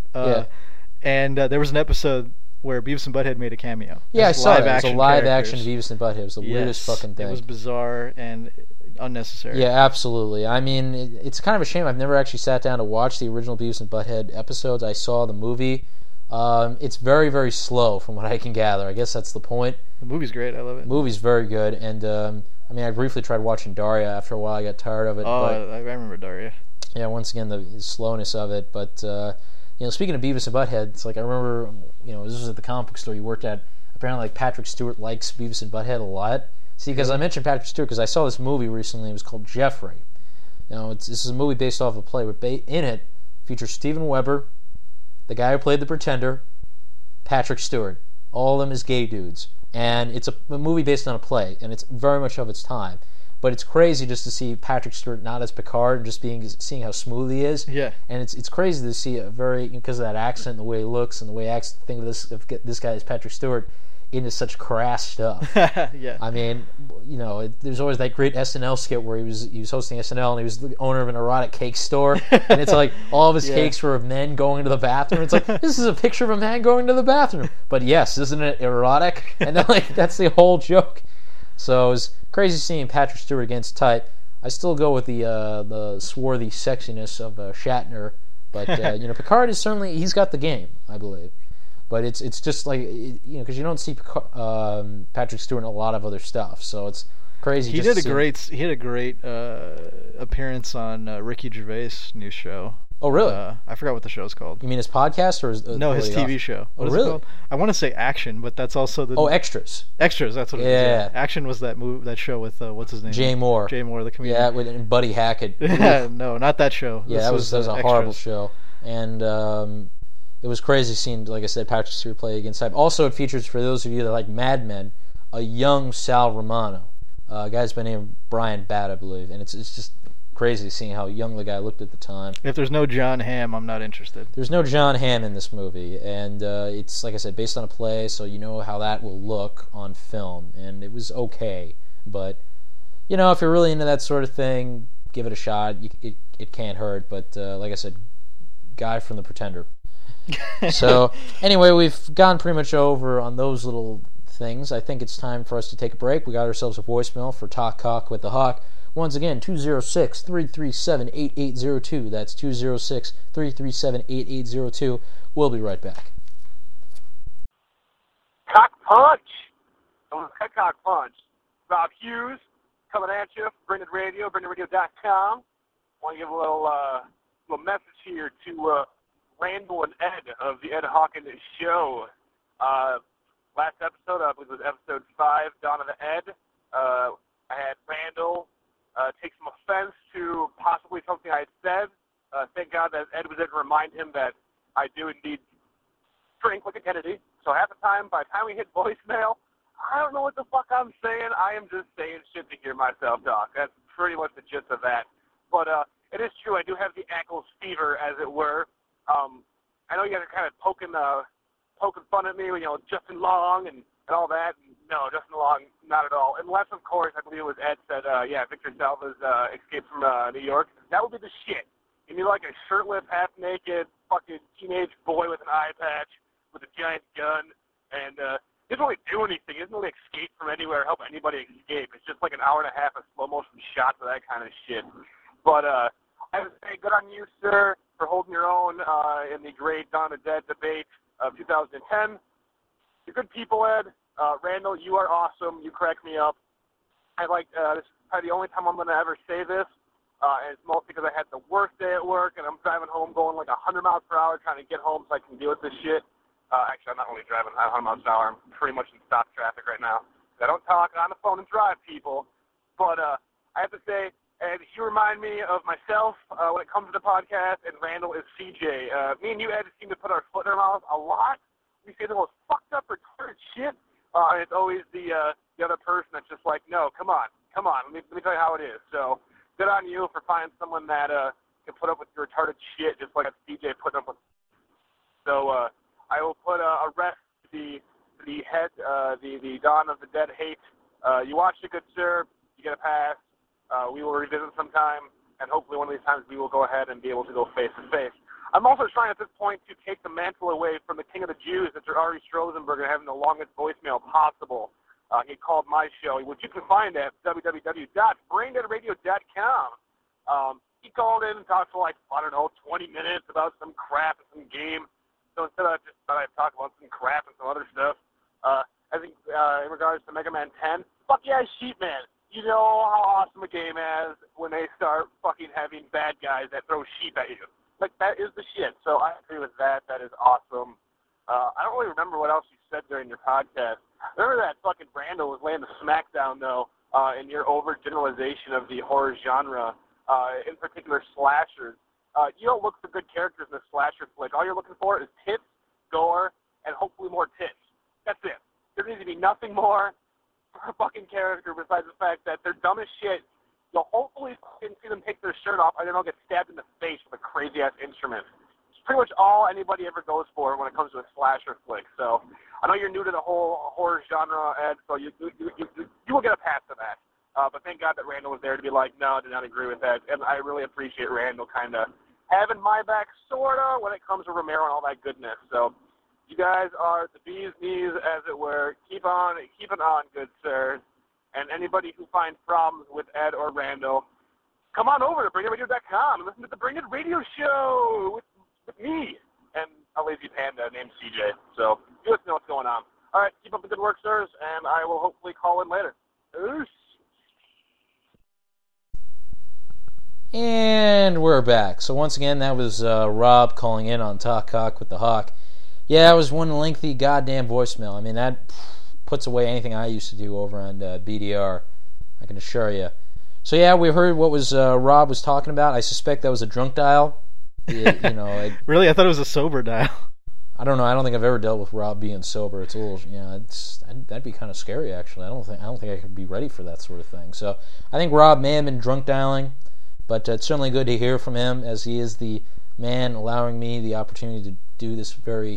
And there was an episode where Beavis and Butthead made a cameo. Yeah, I saw it. It was a live-action Beavis and Butthead. It was the weirdest fucking thing. It was bizarre and unnecessary. Yeah, absolutely. I mean, it's kind of a shame. I've never actually sat down to watch the original Beavis and Butthead episodes. I saw the movie. It's very, very slow from what I can gather. I guess that's the point. The movie's great. I love it. The movie's very good. And, I mean, I briefly tried watching Daria. After a while, I got tired of it. I remember Daria. Yeah, once again, the slowness of it. But, speaking of Beavis and Butthead, it's like I remember, this was at the comic book store you worked at. Apparently, like, Patrick Stewart likes Beavis and Butthead a lot. See, because I mentioned Patrick Stewart because I saw this movie recently. It was called Jeffrey. This is a movie based off a play. But in it, features Steven Weber, the guy who played the Pretender, Patrick Stewart. All of them as gay dudes. And it's a movie based on a play, and it's very much of its time. But it's crazy just to see Patrick Stewart not as Picard and just seeing how smooth he is. Yeah. And it's crazy to see because of that accent and the way he looks and the way he acts, think of this guy as Patrick Stewart into such crass stuff. Yeah. I mean, there's always that great SNL skit where he was hosting SNL and he was the owner of an erotic cake store, and it's like all of his cakes were of men going to the bathroom. It's like, this is a picture of a man going to the bathroom. But yes, isn't it erotic? And then that's the whole joke. So it was crazy seeing Patrick Stewart against type. I still go with the swarthy sexiness of Shatner, but Picard is certainly, he's got the game, I believe. But it's just like, because you don't see Patrick Stewart in a lot of other stuff, so it's crazy. He had a great appearance on Ricky Gervais' new show. Oh, really? I forgot what the show's called. You mean his podcast or his? No, his TV show. What is it called? I want to say Action, but that's also the. Oh, Extras. Extras. That's what it is. Yeah. Action was that show with what's his name? Jay Moore. Jay Moore, the comedian. Yeah, and Buddy Hackett. No, not that show. Yeah, that was a horrible show, and it was crazy seeing, like I said, Patrick Stewart play against type. Also, it features, for those of you that like Mad Men, a young Sal Romano. A guy's been named Brian Batt, I believe, and it's just crazy seeing how young the guy looked at the time. If there's no John Hamm, I'm not interested. There's no John Hamm in this movie, and it's, like I said, based on a play, so you know how that will look on film, and it was okay. But, if you're really into that sort of thing, give it a shot. It can't hurt, but like I said, guy from The Pretender. So, anyway, we've gone pretty much over on those little things. I think it's time for us to take a break. We got ourselves a voicemail for Talk Cock with the Hawk. Once again, 206-337-8802. That's 206-337-8802. We'll be right back. Cock Punch! Cock Punch. Rob Hughes coming at you from Brendan Radio, BrendanRadio.com. Want to give a little message here to Randall and Ed of the Ed Hawkins Show. Last episode, I believe it was episode 5, Dawn of the Ed. I had Randall take some offense to possibly something I had said. Thank God that Ed was there to remind him that I do indeed drink like a Kennedy. So half the time, by the time we hit voicemail, I don't know what the fuck I'm saying. I am just saying shit to hear myself talk. That's pretty much the gist of that. But it is true. I do have the ankles fever, as it were. I know you guys are kind of poking fun at me, Justin Long and all that. No, Justin Long, not at all. Unless, of course, I believe it was Ed said, Victor Salva's escape from New York. That would be the shit. You need like a shirtless, half-naked, fucking teenage boy with an eye patch, with a giant gun, and he doesn't really do anything. He doesn't really escape from anywhere, help anybody escape. It's just like an hour and a half of slow-motion shots of that kind of shit. But I have to say, good on you, sir, for holding your own in the great Dawn of the Dead debate of 2010. You're good people, Ed. Randall, you are awesome. You crack me up. This is probably the only time I'm going to ever say this, and it's mostly because I had the worst day at work, and I'm driving home going like 100 miles per hour trying to get home so I can deal with this shit. Actually, I'm not really driving 100 miles per hour. I'm pretty much in stop traffic right now. I don't talk on the phone and drive, people. But I have to say, And you remind me of myself when it comes to the podcast, and Randall is CJ. Me and you, Ed, seem to put our foot in our mouth a lot. We say the most fucked up, retarded shit, and it's always the other person that's just like, no, come on, let me tell you how it is. So good on you for finding someone that can put up with your retarded shit, just like CJ putting up with. So I will put a rest to the head, the Dawn of the Dead hate. You watched it, good sir. You get a pass. We will revisit sometime, and hopefully one of these times we will go ahead and be able to go face-to-face. I'm also trying at this point to take the mantle away from the king of the Jews, Mr. Ari Strozenberger, having the longest voicemail possible. He called my show, which you can find at www.braindeadradio.com. He called in and talked for 20 minutes about some crap and some game. So instead I just thought I'd talk about some crap and some other stuff. I think in regards to Mega Man 10, fuck yeah, Sheepman. You know how awesome a game is when they start fucking having bad guys that throw sheep at you. That is the shit. So I agree with that. That is awesome. I don't really remember what else you said during your podcast. Remember that fucking Brando was laying the smackdown, though, in your overgeneralization of the horror genre, in particular slashers. You don't look for good characters in a slasher flick. All you're looking for is tits, gore, and hopefully more tits. That's it. There needs to be nothing more for a fucking character besides the fact that they're dumb as shit. You'll hopefully see them take their shirt off and then they'll get stabbed in the face with a crazy-ass instrument. It's pretty much all anybody ever goes for when it comes to a slasher flick. So I know you're new to the whole horror genre, Ed, so you will get a pass to that. But thank God that Randall was there to be like, no, I do not agree with that. And I really appreciate Randall kind of having my back, sort of, when it comes to Romero and all that goodness. So you guys are the bee's knees, as it were. Keep on, good sir. And anybody who finds problems with Ed or Randall, come on over to BringItRadio.com and listen to the Bring It Radio Show with me and a lazy panda named CJ. So you let us know what's going on. All right, keep up the good work, sirs, and I will hopefully call in later. Oosh. And we're back. So once again, that was Rob calling in on Talk Cock with the Hawk. Yeah, it was one lengthy goddamn voicemail. I mean, that puts away anything I used to do over on BDR, I can assure you. So yeah, we heard what was Rob was talking about. I suspect that was a drunk dial. Really? I thought it was a sober dial. I don't know. I don't think I've ever dealt with Rob being sober. It's a little, that'd be kind of scary actually. I don't think I could be ready for that sort of thing. So I think Rob may have been drunk dialing, but it's certainly good to hear from him, as he is the man allowing me the opportunity to do this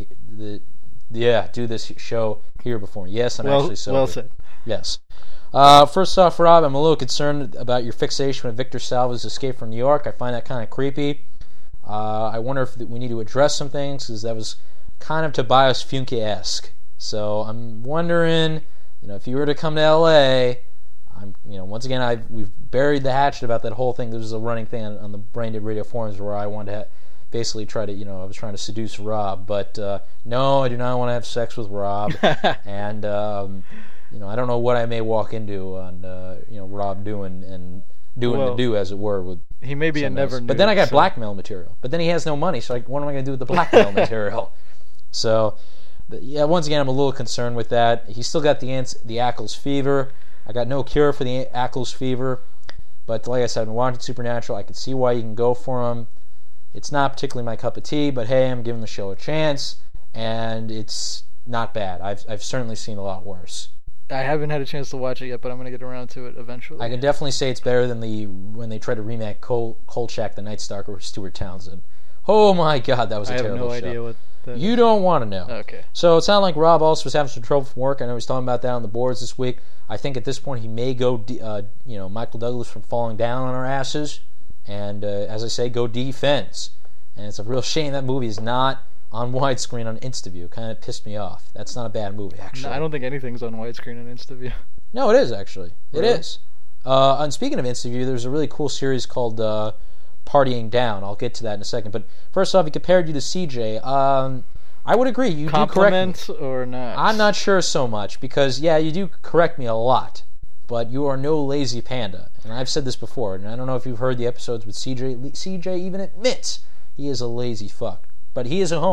do this show here before. Yes, I'm actually sober. Well said. Yes. First off, Rob, I'm a little concerned about your fixation with Victor Salva's escape from New York. I find that kind of creepy. I wonder if we need to address some things, because that was kind of Tobias Funke-esque. So I'm wondering, if you were to come to L.A., once again, we've buried the hatchet about that whole thing. There was a running thing on the Brain Dead Radio forums where I wanted to basically try to, I was trying to seduce Rob, but no, I do not want to have sex with Rob, and I don't know what I may walk into on Rob doing to do, as it were. With he may be a never knew. But then I got blackmail material. But then he has no money, so what am I going to do with the blackmail material? So, yeah, once again, I'm a little concerned with that. He's still got the Ackles fever. I got no cure for the Ackles fever, but like I said, I've been watching Supernatural. I could see why you can go for him. It's not particularly my cup of tea, but hey, I'm giving the show a chance, and it's not bad. I've certainly seen a lot worse. I haven't had a chance to watch it yet, but I'm going to get around to it eventually. I can definitely say it's better than when they tried to remake Kolchak the Night Stalker with Stuart Townsend. Oh my God, that was a terrible show. I have no idea what that is. You don't want to know. Okay. So it sounded like Rob also was having some trouble from work. I know he was talking about that on the boards this week. I think at this point he may go, Michael Douglas from falling down on our asses, and as I say, go defense. And it's a real shame that movie is not on widescreen on InstaView. Kind of pissed me off. That's not a bad movie, actually. No, I don't think anything's on widescreen on InstaView. No, it is, actually. Really? It is. And speaking of InstaView, there's a really cool series called Partying Down. I'll get to that in a second. But first off, he compared you to CJ. I would agree. You do correct me. Or not? I'm not sure so much, because, yeah, you do correct me a lot. But you are no lazy panda. And I've said this before, and I don't know if you've heard the episodes with CJ. CJ even admits he is a lazy fuck. But he is a homeowner,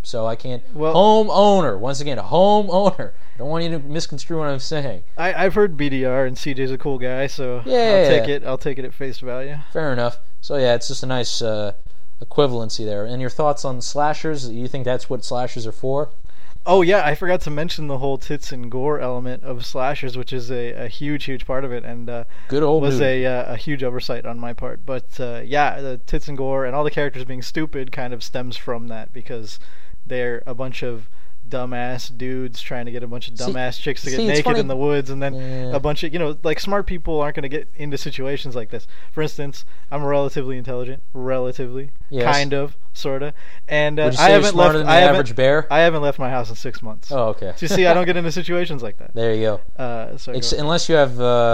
So I can't. Homeowner. Once again, a homeowner. I don't want you to misconstrue what I'm saying. I've heard BDR, and CJ's a cool guy, so I'll take it at face value. Fair enough. So yeah, it's just a nice equivalency there. And your thoughts on slashers? You think that's what slashers are for? Oh yeah, I forgot to mention the whole tits and gore element of slashers, which is a huge part of it, and was a huge oversight on my part. But the tits and gore and all the characters being stupid kind of stems from that, because they're a bunch of dumbass dudes trying to get a bunch of dumbass chicks to get naked in the woods, and then a bunch of, like, smart people aren't going to get into situations like this. For instance, I'm relatively intelligent, kind of, sort of, and I haven't left. I haven't left my house in 6 months. Oh, okay. So you see, I don't get into situations like that. There you go. Unless you have,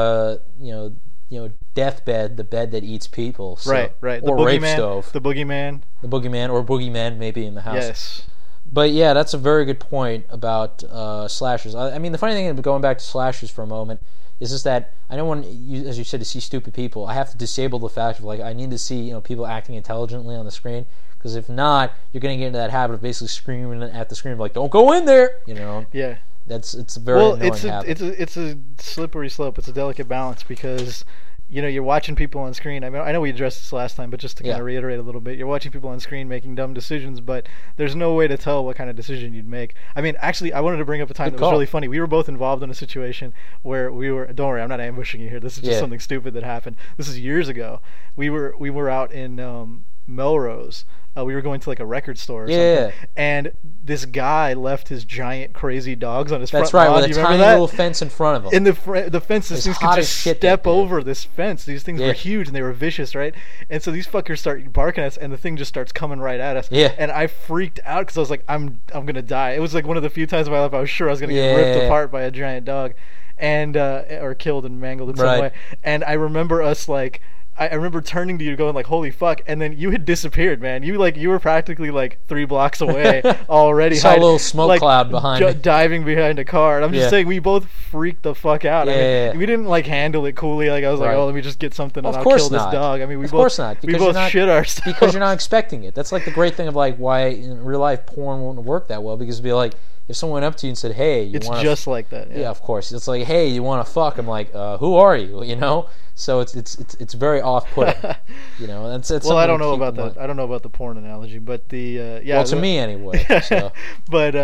deathbed, the bed that eats people. So, right. Or the rape stove. The boogeyman, or boogeyman maybe in the house. Yes. But yeah, that's a very good point about slashers. I mean, the funny thing, going back to slashers for a moment, is just that I don't want you, as you said, to see stupid people. I have to disable the fact of, like, I need to see people acting intelligently on the screen, because if not, you're going to get into that habit of basically screaming at the screen, like, don't go in there, Yeah. It's a very annoying habit. It's a slippery slope. It's a delicate balance, because you're watching people on screen. I mean, I know we addressed this last time, but just to kind of reiterate a little bit, you're watching people on screen making dumb decisions, but there's no way to tell what kind of decision you'd make. I mean, actually, I wanted to bring up a time that was really funny. We were both involved in a situation where don't worry, I'm not ambushing you here. This is just something stupid that happened. This is years ago. We were out in Melrose. We were going to, like, a record store or something, and this guy left his giant crazy dogs on his front lawn. That's right, with a tiny little fence in front of him. And the fence, these things could just step over this fence. These things were huge, and they were vicious, right? And so these fuckers start barking at us, and the thing just starts coming right at us. Yeah. And I freaked out, because I was like, I'm going to die. It was like one of the few times in my life I was sure I was going to get ripped apart by a giant dog, and or killed and mangled in some way. And I remember us, like, I remember turning to you going, like, holy fuck, and then you had disappeared, man. You were practically, like, 3 blocks away already. Saw a little smoke cloud behind me. Diving behind a car. And I'm just saying, we both freaked the fuck out. We didn't, like, handle it coolly. Like, I was like, let me just get something and I'll kill this dog. I mean, we both shit ourselves. Because you're not expecting it. That's, like, the great thing of, like, why in real life porn won't work that well, because it'd be like, if someone went up to you and said, hey, it's just like that. Yeah, of course. It's like, hey, you want to fuck? I'm like, who are you? So it's very off-putting. That's well, I don't know about that. I don't know about the porn analogy, but Well, to me anyway. So. But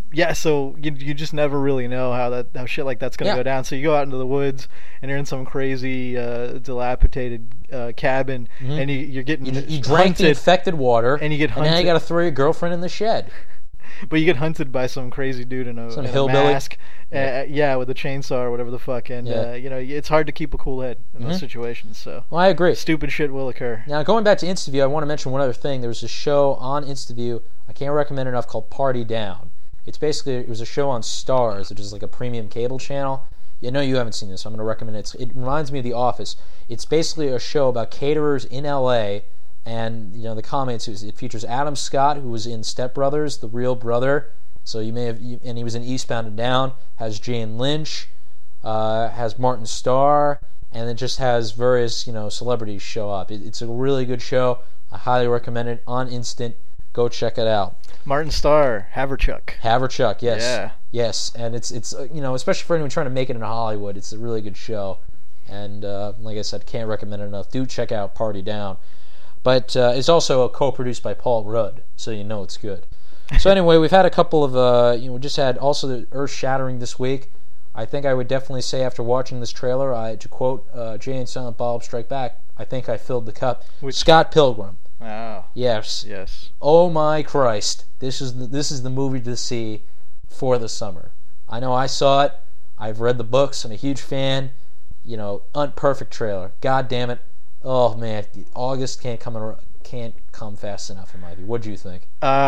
so you just never really know how shit like that's gonna go down. So you go out into the woods and you're in some crazy dilapidated cabin, and you're getting you drank the infected water, and you get hunted. And now you got to throw your girlfriend in the shed. But you get hunted by some crazy dude in a mask, with a chainsaw or whatever the fuck, and it's hard to keep a cool head in those situations. So, well, I agree. Stupid shit will occur. Now, going back to InstaView, I want to mention one other thing. There was a show on InstaView I can't recommend enough called Party Down. It was a show on Starz, which is like a premium cable channel. I know you haven't seen this, so I'm going to recommend it. It reminds me of The Office. It's basically a show about caterers in L.A., and the comments, it features Adam Scott, who was in Step Brothers, the real brother. So and he was in Eastbound and Down. Has Jane Lynch, has Martin Starr, and it just has various celebrities show up. It's a really good show. I highly recommend it on Instant. Go check it out. Martin Starr, Haverchuck, yes, yes, and it's especially for anyone trying to make it in Hollywood, it's a really good show. And like I said, can't recommend it enough. Do check out Party Down. But it's also co-produced by Paul Rudd, so it's good. So anyway, we've had a couple of, we just had also the Earth-Shattering this week. I think I would definitely say after watching this trailer, to quote Jay and Silent Bob Strike Back, I think I filled the cup. Scott Pilgrim. Oh. Yes. Oh my Christ! This is the movie to see for the summer. I know I saw it. I've read the books. I'm a huge fan. Unperfect trailer. God damn it. Oh man, August can't come fast enough in my view. What do you think?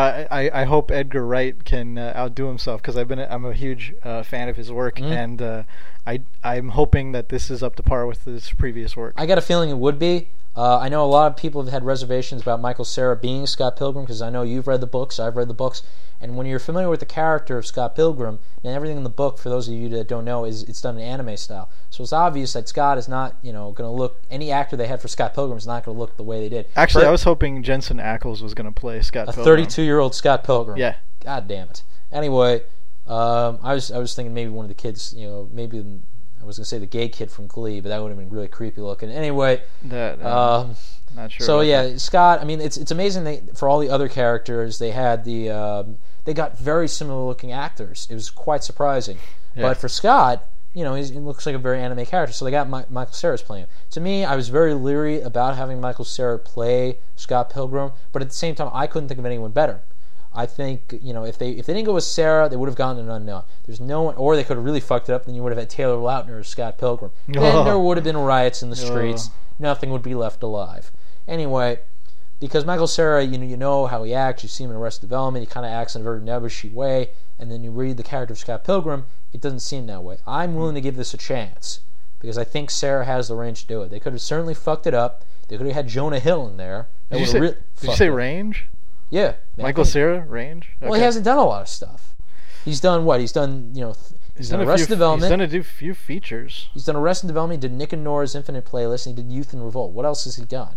I hope Edgar Wright can outdo himself, because I'm a huge fan of his work, and I'm hoping that this is up to par with his previous work. I got a feeling it would be. I know a lot of people have had reservations about Michael Cera being Scott Pilgrim, because I know you've read the books, I've read the books, and when you're familiar with the character of Scott Pilgrim, and everything in the book, for those of you that don't know, it's done in anime style. So it's obvious that Scott is not, going to look, any actor they had for Scott Pilgrim is not going to look the way they did. Actually, I was hoping Jensen Ackles was going to play Scott Pilgrim. A 32-year-old Scott Pilgrim. Yeah. God damn it. Anyway, I was thinking maybe one of the kids, maybe I was gonna say the gay kid from Glee, but that would have been really creepy looking. Anyway, not sure. So yeah, Scott. I mean, it's amazing for all the other characters they had they got very similar looking actors. It was quite surprising. Yeah. But for Scott, he looks like a very anime character, so they got Michael Cera's playing him. To me, I was very leery about having Michael Cera play Scott Pilgrim, but at the same time, I couldn't think of anyone better. I think, if they didn't go with Cera, they would have gone an unknown. There's no one, or they could have really fucked it up, then you would have had Taylor Lautner as Scott Pilgrim. Then there would have been riots in the streets. Nothing would be left alive. Anyway, because Michael Cera, you know how he acts, you see him in Arrested Development, he kind of acts in a very nebbishy way, and then you read the character of Scott Pilgrim, it doesn't seem that way. I'm willing to give this a chance, because I think Cera has the range to do it. They could have certainly fucked it up. They could have had Jonah Hill in there. Did you say range? Yeah. Michael Cera, range? Okay. Well, he hasn't done a lot of stuff. He's done what? He's done, he's done Arrested Development. He's done a few features. He's done Arrested Development, he did Nick and Nora's Infinite Playlist, and he did Youth in Revolt. What else has he done?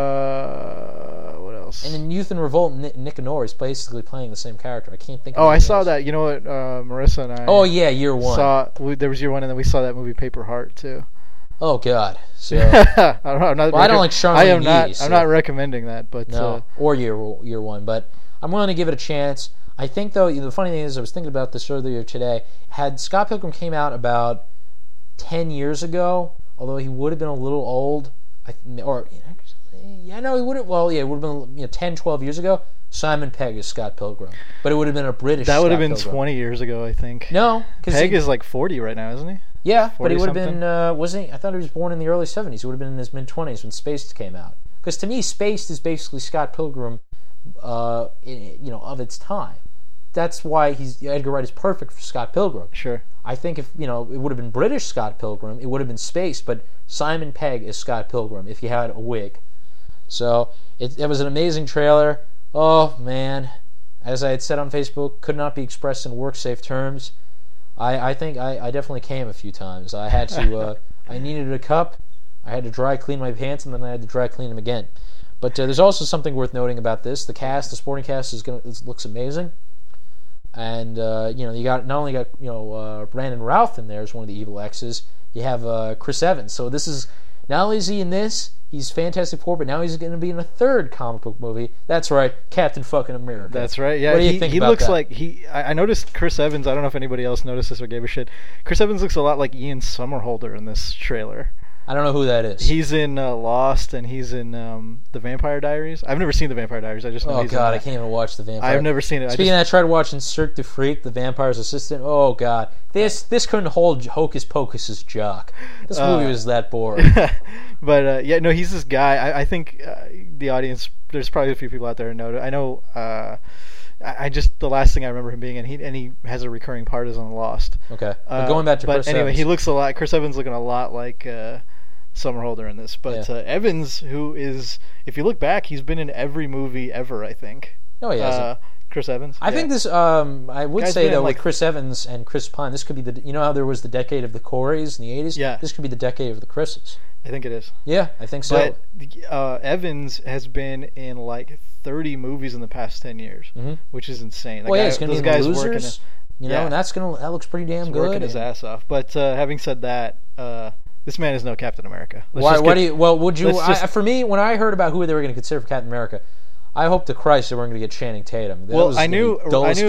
What else? And in Youth in Revolt, Nick and Nora is basically playing the same character. I can't think of I saw that. You know what, Marissa and I... Oh, yeah, Year One. There was Year One, and then we saw that movie Paper Heart, too. Oh, God. So, I don't know. I don't like Charlene Yee. I'm not recommending that, but... No, or Year One, but I'm willing to give it a chance. I think, though, the funny thing is, I was thinking about this earlier today. Had Scott Pilgrim came out about 10 years ago, although he would have been a little old, he would have. Well, yeah, it would have been 10, 12 years ago. Simon Pegg is Scott Pilgrim, but it would have been a British. That would have been Pilgrim. 20 years ago, I think. No, Pegg is like 40 right now, isn't he? Yeah, but he would have been. Wasn't he? I thought he was born in the early 70s. He would have been in his mid-20s when Spaced came out. Because to me, Spaced is basically Scott Pilgrim, of its time. That's why Edgar Wright is perfect for Scott Pilgrim. Sure. I think if it would have been British Scott Pilgrim, it would have been Spaced, but Simon Pegg is Scott Pilgrim if he had a wig. So it was an amazing trailer. Oh man, as I had said on Facebook, could not be expressed in work-safe terms. I think I definitely came a few times. I had to. I needed a cup. I had to dry clean my pants, and then I had to dry clean them again. But there's also something worth noting about this. The cast, the supporting cast, looks amazing. And you got not only Brandon Routh in there as one of the evil X's. You have Chris Evans. So this is not only is he in this, he's Fantastic Four, but now he's going to be in a third comic book movie. That's right, Captain fucking America. That's right. Yeah. What do you think he about looks that? like I noticed Chris Evans. I don't know if anybody else noticed this or gave a shit. Chris Evans looks a lot like Ian Somerhalder in this trailer. I don't know who that is. He's in Lost, and he's in The Vampire Diaries. I've never seen The Vampire Diaries. I just know he's in that. I can't even watch The Vampire. I've never seen it. Speaking of that, I tried watching Cirque du Freak, The Vampire's Assistant. Oh, God. This couldn't hold Hocus Pocus's jock. This movie was that boring. But, he's this guy. I think the audience, there's probably a few people out there who know it. I know... I just the last thing I remember him being in, and he has a recurring part is on Lost. Okay. Going back to Chris Evans. But anyway, he looks a lot... Chris Evans looking a lot like... Somerhalder in this, but Evans, who is, if you look back, he's been in every movie ever, I think. No, he hasn't. Chris Evans. I think this. I would say though, with Chris Evans and Chris Pine, this could be the. You know how there was the decade of the Coreys in the '80s. Yeah. This could be the decade of the Chris's. I think it is. Yeah, I think so. But Evans has been in like 30 movies in the past 10 years, which is insane. He's going to be in Losers. And that looks pretty damn good. Working his ass off. But having said that. This man is no Captain America. For me, when I heard about who they were going to consider for Captain America, I hoped to Christ they weren't going to get Channing Tatum. I knew.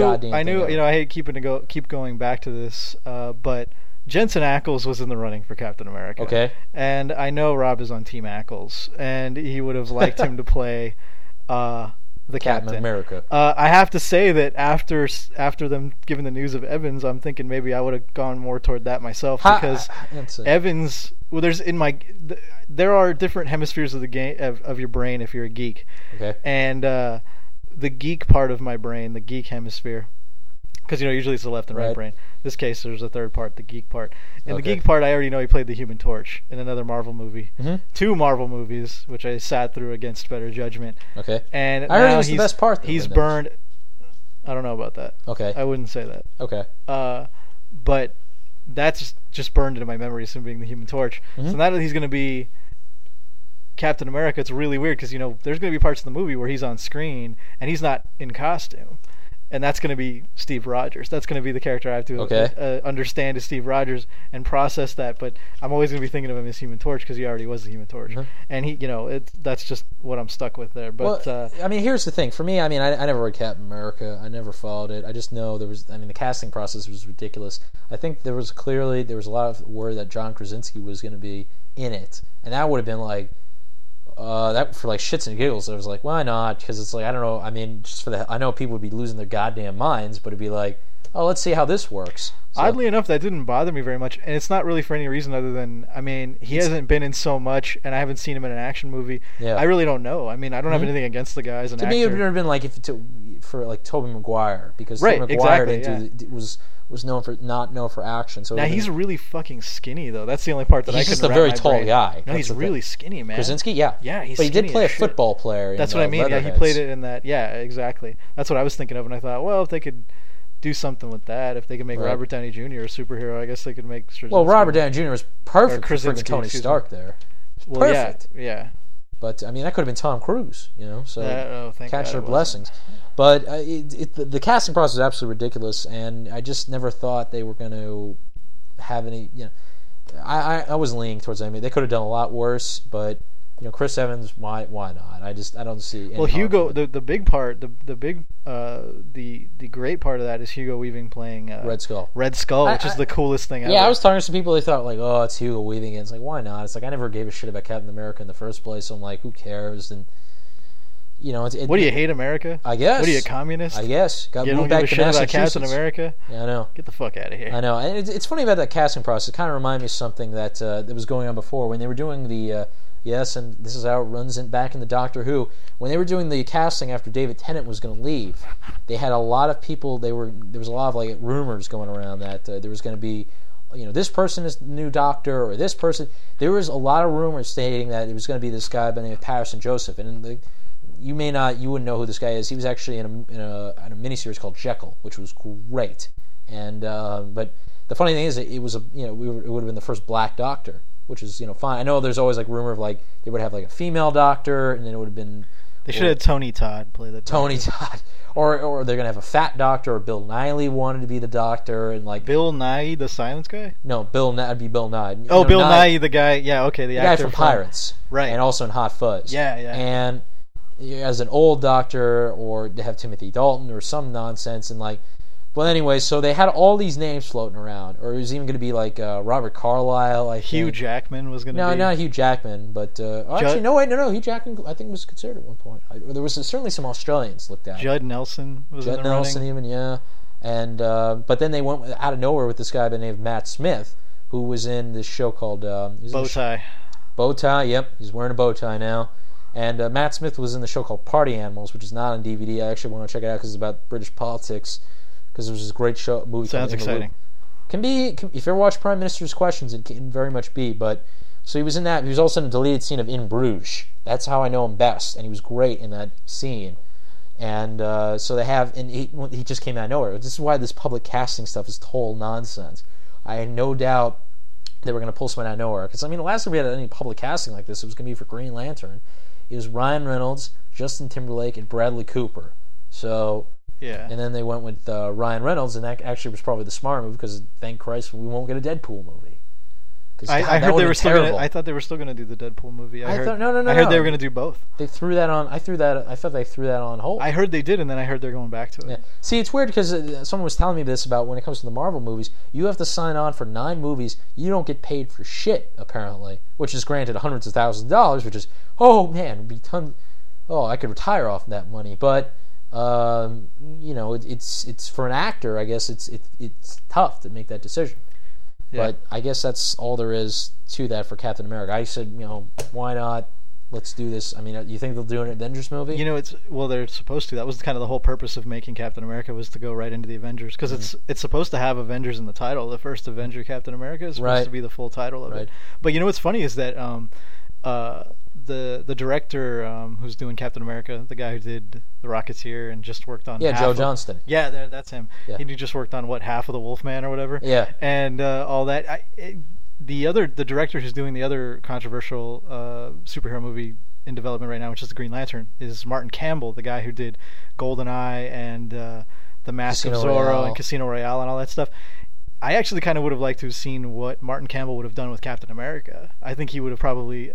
I hate keep going back to this, but Jensen Ackles was in the running for Captain America. Okay. And I know Rob is on Team Ackles, and he would have liked him to play the Captain America. I have to say that after them giving the news of Evans, I'm thinking maybe I would have gone more toward that myself because Evans. Well, there are different hemispheres of the of your brain if you're a geek. Okay. And the geek part of my brain, the geek hemisphere, because usually it's the left and right brain. In this case, there's a third part, the geek part. In the geek part, I already know he played the Human Torch in another Marvel movie. Mm-hmm. 2 Marvel movies, which I sat through against better judgment. Okay. And I heard it was the best part. He's burned. I don't know about that. Okay. I wouldn't say that. Okay. But that's just burned into my memory as him being the Human Torch. Mm-hmm. So now that he's going to be Captain America, it's really weird because there's going to be parts of the movie where he's on screen and he's not in costume. and that's going to be Steve Rogers. That's going to be the character I have to understand is Steve Rogers and process that. But I'm always going to be thinking of him as Human Torch because he already was the Human Torch, and he, that's just what I'm stuck with there. But I mean, here's the thing. For me, I mean, I never read Captain America. I never followed it. I just know there was. I mean, the casting process was ridiculous. I think there was a lot of word that John Krasinski was going to be in it, and that would have been like. That for like shits and giggles, I was like, why not? Because it's like, I don't know. I mean, I know people would be losing their goddamn minds, but it'd be like, oh, let's see how this works. So, oddly enough, that didn't bother me very much, and it's not really for any reason other than, I mean, he hasn't been in so much, and I haven't seen him in an action movie. Yeah. I really don't know. I mean, I don't have anything against the guy as an actor. To me, it would have been like for like Tobey Maguire, because Tobey Maguire was not known for action. So now he's really fucking skinny though. That's the only part that I couldn't He's just a very tall guy. No, he's really skinny, man. Krasinski, yeah, he's. But he did play a football player. That's what I mean. Yeah, he played it in that. Yeah, exactly. That's what I was thinking of, and I thought, well, if they could do something with that, if they could make Robert Downey Jr. a superhero, I guess they could make. Well, Robert Downey Jr. was perfect for freaking Tony Stark there. Well, perfect. Yeah. But I mean, that could have been Tom Cruise, So catch their blessings. But the casting process is absolutely ridiculous, and I just never thought they were going to have any. I was leaning towards them. They could have done a lot worse, but Chris Evans, why not? I don't see. Well, Hugo, the big part, the great part of that is Hugo Weaving playing Red Skull. Red Skull, which is the coolest thing ever. Yeah, I was talking to some people. They thought like, oh, it's Hugo Weaving. And it's like, why not? It's like I never gave a shit about Captain America in the first place. So I'm like, who cares? And what do you hate America? I guess. What are you, a communist? I guess. You don't give a shit about Captain America? Yeah, I know. Get the fuck out of here. I know. And it's funny about that casting process. It kind of reminded me of something that was going on before when they were doing the. Yes, and this is how it runs back in the Doctor Who. When they were doing the casting after David Tennant was going to leave, they had a lot of people. There was a lot of like rumors going around that there was going to be, this person is the new Doctor or this person. There was a lot of rumors stating that it was going to be this guy by the name of Patterson Joseph, and you wouldn't know who this guy is. He was actually in a miniseries called Jekyll, which was great. And but the funny thing is, it was it would have been the first black Doctor. Which is fine. I know there's always like rumor of like they would have like a female Doctor, and then it would have been. They should have Tony Todd play the Doctor. Tony Todd, or they're gonna have a fat Doctor, or Bill Nighy wanted to be the Doctor, and like Bill Nighy, the Silence guy. No, that'd be Bill Nighy. Oh, Bill Nighy, the guy. Yeah, okay, the guy from Pirates, right? And also in Hot Fuzz. Yeah. And as an old Doctor, or to have Timothy Dalton, or some nonsense, and like. Well, anyway, so they had all these names floating around, or it was even going to be like Robert Carlyle. Hugh Jackman was going to be. No, not Hugh Jackman, but actually, no. Hugh Jackman, I think, was considered at one point. There was certainly some Australians looked at. Judd Nelson was in the running. Judd Nelson, even, yeah. And but then they went out of nowhere with this guy by the name of Matt Smith, who was in this show called Bowtie. Bowtie, yep, he's wearing a bow tie now. And Matt Smith was in the show called Party Animals, which is not on DVD. I actually want to check it out because it's about British politics. Because there was this great movie. Sounds exciting. Can be if you ever watch Prime Minister's Questions, it can very much be. But so he was in that. He was also in a deleted scene of In Bruges. That's how I know him best, and he was great in that scene. And so they have, and he just came out of nowhere. This is why this public casting stuff is total nonsense. I had no doubt they were going to pull someone out of nowhere. Because I mean, the last time we had any public casting like this, it was going to be for Green Lantern. It was Ryan Reynolds, Justin Timberlake, and Bradley Cooper. So. Yeah. And then they went with Ryan Reynolds, and that actually was probably the smart move because thank Christ we won't get a Deadpool movie. I heard they were still gonna. I thought they were still gonna do the Deadpool movie. I heard they were gonna do both. They threw that on. I thought they threw that on hold. I heard they did, and then I heard they're going back to it. Yeah. See, it's weird because someone was telling me this about when it comes to the Marvel movies. You have to sign on for 9 movies. You don't get paid for shit apparently, which is granted hundreds of thousands of dollars, which is it'd be tons. Oh, I could retire off that money, but. It's for an actor. I guess it's tough to make that decision. Yeah. But I guess that's all there is to that for Captain America. I said, why not? Let's do this. I mean, you think they'll do an Avengers movie? They're supposed to. That was kind of the whole purpose of making Captain America was to go right into the Avengers because it's supposed to have Avengers in the title. The first Avenger, Captain America, is supposed to be the full title of it. But what's funny is that the director who's doing Captain America, the guy who did The Rocketeer and just worked on Joe Johnston. Yeah, that's him. Yeah. He just worked on half of The Wolfman or whatever. Yeah, and all that. The director who's doing the other controversial superhero movie in development right now, which is the Green Lantern, is Martin Campbell, the guy who did GoldenEye and the The Mask of Zorro and Casino Royale and all that stuff. I actually kind of would have liked to have seen what Martin Campbell would have done with Captain America. I think he would have probably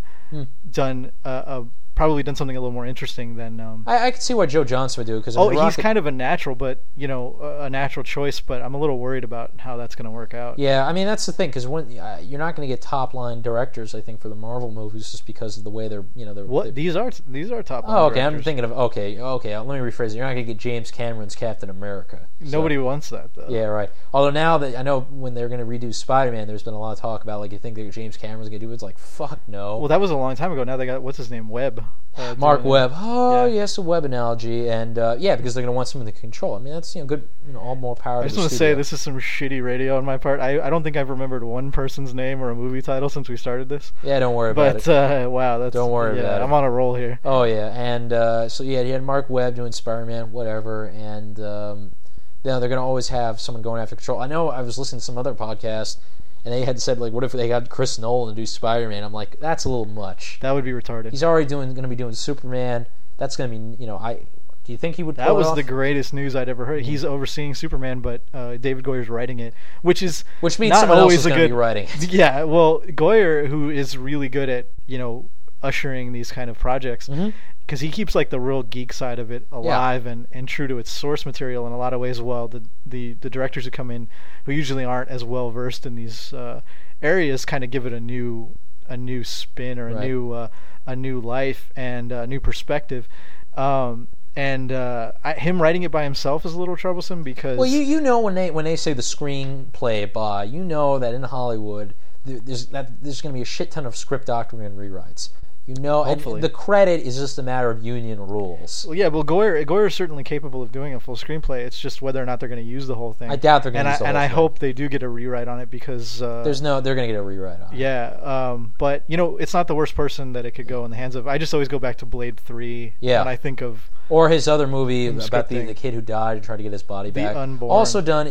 done something a little more interesting than. I could see what Joe Johnson would do because he's kind of a natural, but a natural choice. But I'm a little worried about how that's going to work out. Yeah, I mean that's the thing because you're not going to get top line directors, I think, for the Marvel movies just because of the way they're these are top line. Oh, okay. Directors. I'm thinking of okay. Let me rephrase it. You're not going to get James Cameron's Captain America. So. Nobody wants that though. Yeah, right. Although now that I know when they're going to redo Spider-Man, there's been a lot of talk about like you think that James Cameron's going to do it. It's like fuck no. Well, that was a long time ago. Now they got what's his name, Webb. Mark Webb. Oh, yes, a Webb analogy, and because they're going to want something to control. I mean, that's good. All more power. I just want to say this is some shitty radio on my part. I don't think I've remembered one person's name or a movie title since we started this. Yeah, don't worry about it. But wow, don't worry about it. I'm on a roll here. Oh yeah, and he had Mark Webb doing Spider-Man, whatever, and they're going to always have someone going after control. I know I was listening to some other podcast. And they had said, like, what if they got Chris Nolan to do Spider-Man? I'm like, that's a little much. That would be retarded. He's already going to be doing Superman. That's going to be, do you think he would pull it off? That was the greatest news I'd ever heard. He's overseeing Superman, but David Goyer's writing it, which means not someone else is going to be writing it. Yeah, well, Goyer, who is really good at, ushering these kind of projects, because he keeps like the real geek side of it alive and true to its source material in a lot of ways. Well, the directors who come in who usually aren't as well versed in these areas kind of give it a new spin or a new life and a new perspective. Him writing it by himself is a little troublesome because when they say the screenplay by, that in Hollywood there's going to be a shit ton of script doctoring and rewrites. Hopefully. And the credit is just a matter of union rules. Well, yeah, Goyer is certainly capable of doing a full screenplay. It's just whether or not they're going to use the whole thing. I doubt they're going to use the whole thing. And I hope they do get a rewrite on it because... they're going to get a rewrite on it. Yeah, but, it's not the worst person that it could go in the hands of. I just always go back to Blade 3 when I think of... Or his other movie about the kid who died and tried to get his body back. The Unborn. Also done,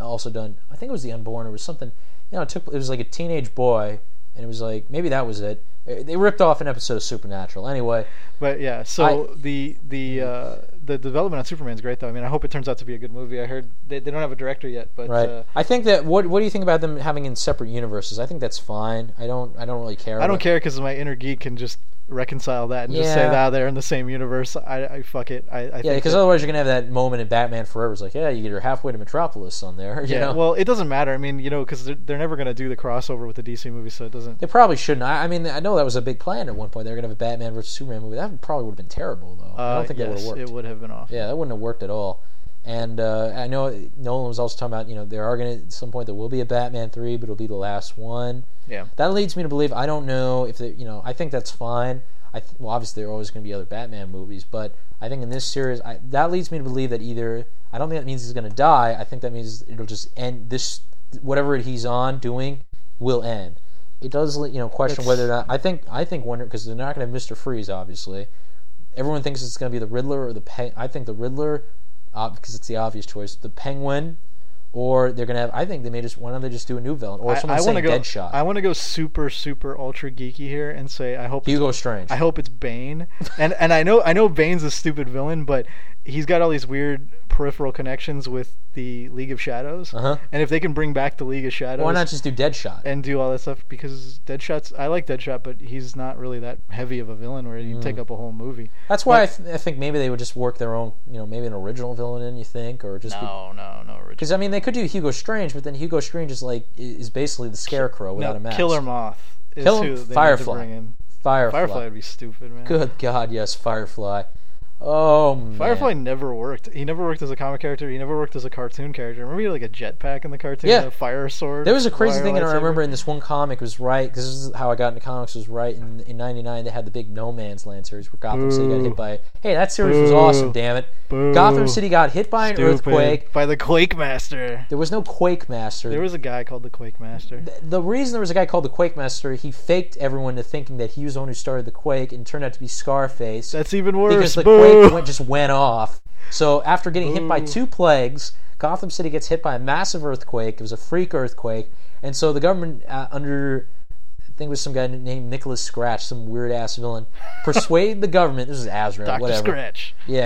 I think it was The Unborn, or something... it was like a teenage boy, and it was like, maybe that was it. They ripped off an episode of Supernatural. Anyway. But yeah, so the development on Superman is great, though. I mean, I hope it turns out to be a good movie. I heard they don't have a director yet, but right. I think that what do you think about them having in separate universes? I think that's fine. I don't really care. I don't care because my inner geek can just reconcile that and just say that they're in the same universe. I fuck it. I because otherwise you're gonna have that moment in Batman Forever. It's like, you're halfway to Metropolis on there. Well, it doesn't matter. I mean, because they're never gonna do the crossover with the DC movie, so it doesn't. They probably shouldn't. I mean, I know that was a big plan at one point. They were gonna have a Batman versus Superman movie. That probably would have been terrible, though. I don't think that would have worked. It would have been awful. Yeah, that wouldn't have worked at all. And I know Nolan was also talking about, there are going to, at some point, there will be a Batman 3, but it'll be the last one. Yeah. That leads me to believe, I don't know if, I think that's fine. Obviously there are always going to be other Batman movies, but I think in this series, that leads me to believe that either, I don't think that means he's going to die, I think that means it'll just end, whatever he's on doing will end. It does, question whether or not, I think Wonder, because they're not going to have Mr. Freeze, obviously. Everyone thinks it's going to be the Riddler or I think the Riddler, because it's the obvious choice, the Penguin, or they're gonna have. I think they may why don't they just do a new villain, or someone saying Deadshot. I want to go super ultra geeky here and say I hope Hugo Strange. I hope it's Bane, and I know Bane's a stupid villain, but he's got all these weird peripheral connections with the League of Shadows, and if they can bring back the League of Shadows, why not just do Deadshot and do all that stuff? Because I like Deadshot, but he's not really that heavy of a villain where you take up a whole movie. That's why I think maybe they would just work their own, maybe an original villain in. You think, or just no original. Because I mean, they could do Hugo Strange, but then Hugo Strange is basically the Scarecrow without a mask. Killer Moth. Firefly. Firefly would be stupid, man. Good God, yes, Firefly. Oh, man. Firefly never worked. He never worked as a comic character. He never worked as a cartoon character. Remember he had like a jetpack in the cartoon? Yeah. A fire sword? There was a crazy thing, and I remember in this one comic, was right, because this is how I got into comics, was right, in 99 they had the big No Man's Land series where Gotham City got hit by... Hey, that series was awesome, damn it. Gotham City got hit by an earthquake. By the Quake Master. There was no Quake Master. There was a guy called the Quake Master. The reason there was a guy called the Quake Master, he faked everyone into thinking that he was the one who started the quake, and turned out to be Scarface. That's even worse. Because the quake just went off. So after getting hit by 2 plagues, Gotham City gets hit by a massive earthquake. It was a freak earthquake. And so the government, under, I think it was some guy named Nicholas Scratch, some weird-ass villain, persuaded the government, this is Azrael, Dr. whatever. Scratch. Yeah.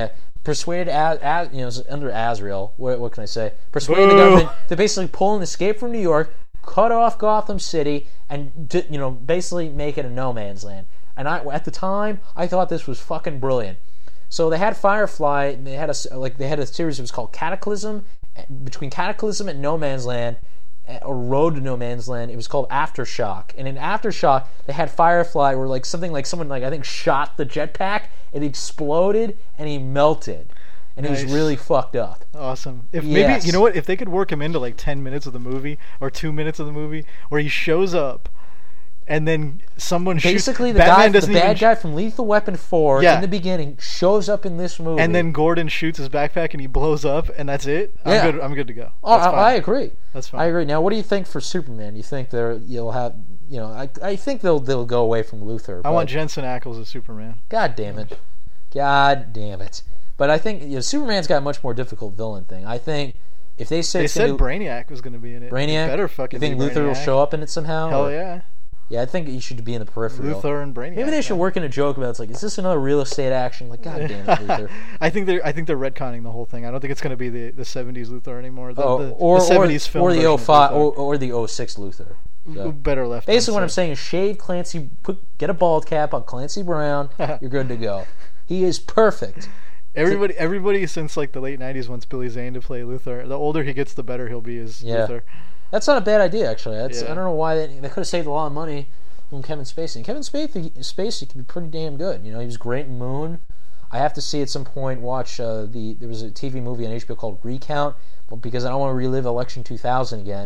persuaded under Azrael. What can I say? Persuaded the government to basically pull an Escape from New York, cut off Gotham City, and basically make it a no man's land. And at the time, I thought this was fucking brilliant. So they had Firefly, and they had a series that was called Cataclysm. Between Cataclysm and No Man's Land, or Road to No Man's Land, it was called Aftershock. And in Aftershock, they had Firefly where someone I think shot the jetpack, it exploded, and he melted. And nice. He was really fucked up. Awesome. Maybe, you know what, if they could work him into 10 minutes of the movie, or 2 minutes of the movie, where he shows up, and then someone shoots... Basically, the bad guy from Lethal Weapon 4 in the beginning shows up in this movie. And then Gordon shoots his backpack and he blows up, and that's it? Yeah. I'm good to go. Oh, I agree. That's fine. I agree. Now, what do you think for Superman? You think you'll have... I think they'll go away from Luthor. I want Jensen Ackles as Superman. God damn it. God damn it. But I think Superman's got a much more difficult villain thing. I think if they say... They said Brainiac was going to be in it. Brainiac? Better fucking You think Luthor will show up in it somehow? Hell yeah. Yeah, I think he should be in the peripheral. Luthor and Brainiac. Maybe they should work in a joke about is this another real estate action? Like, God damn it, Luthor. I think they're retconning the whole thing. I don't think it's going to be the 70s Luthor anymore. Or the 70s film or the 05 or the 06 Luthor. So. Better left. Basically, what I'm saying is shave Clancy, get a bald cap on Clancy Brown. You're good to go. He is perfect. Everybody since the late 90s wants Billy Zane to play Luthor. The older he gets, the better he'll be as Luthor. That's not a bad idea, actually. I don't know why they could have saved a lot of money from Kevin Spacey. And Kevin Spacey can be pretty damn good. He was great in Moon. I have to see at some point watch there was a TV movie on HBO called Recount, but because I don't want to relive Election 2000 again,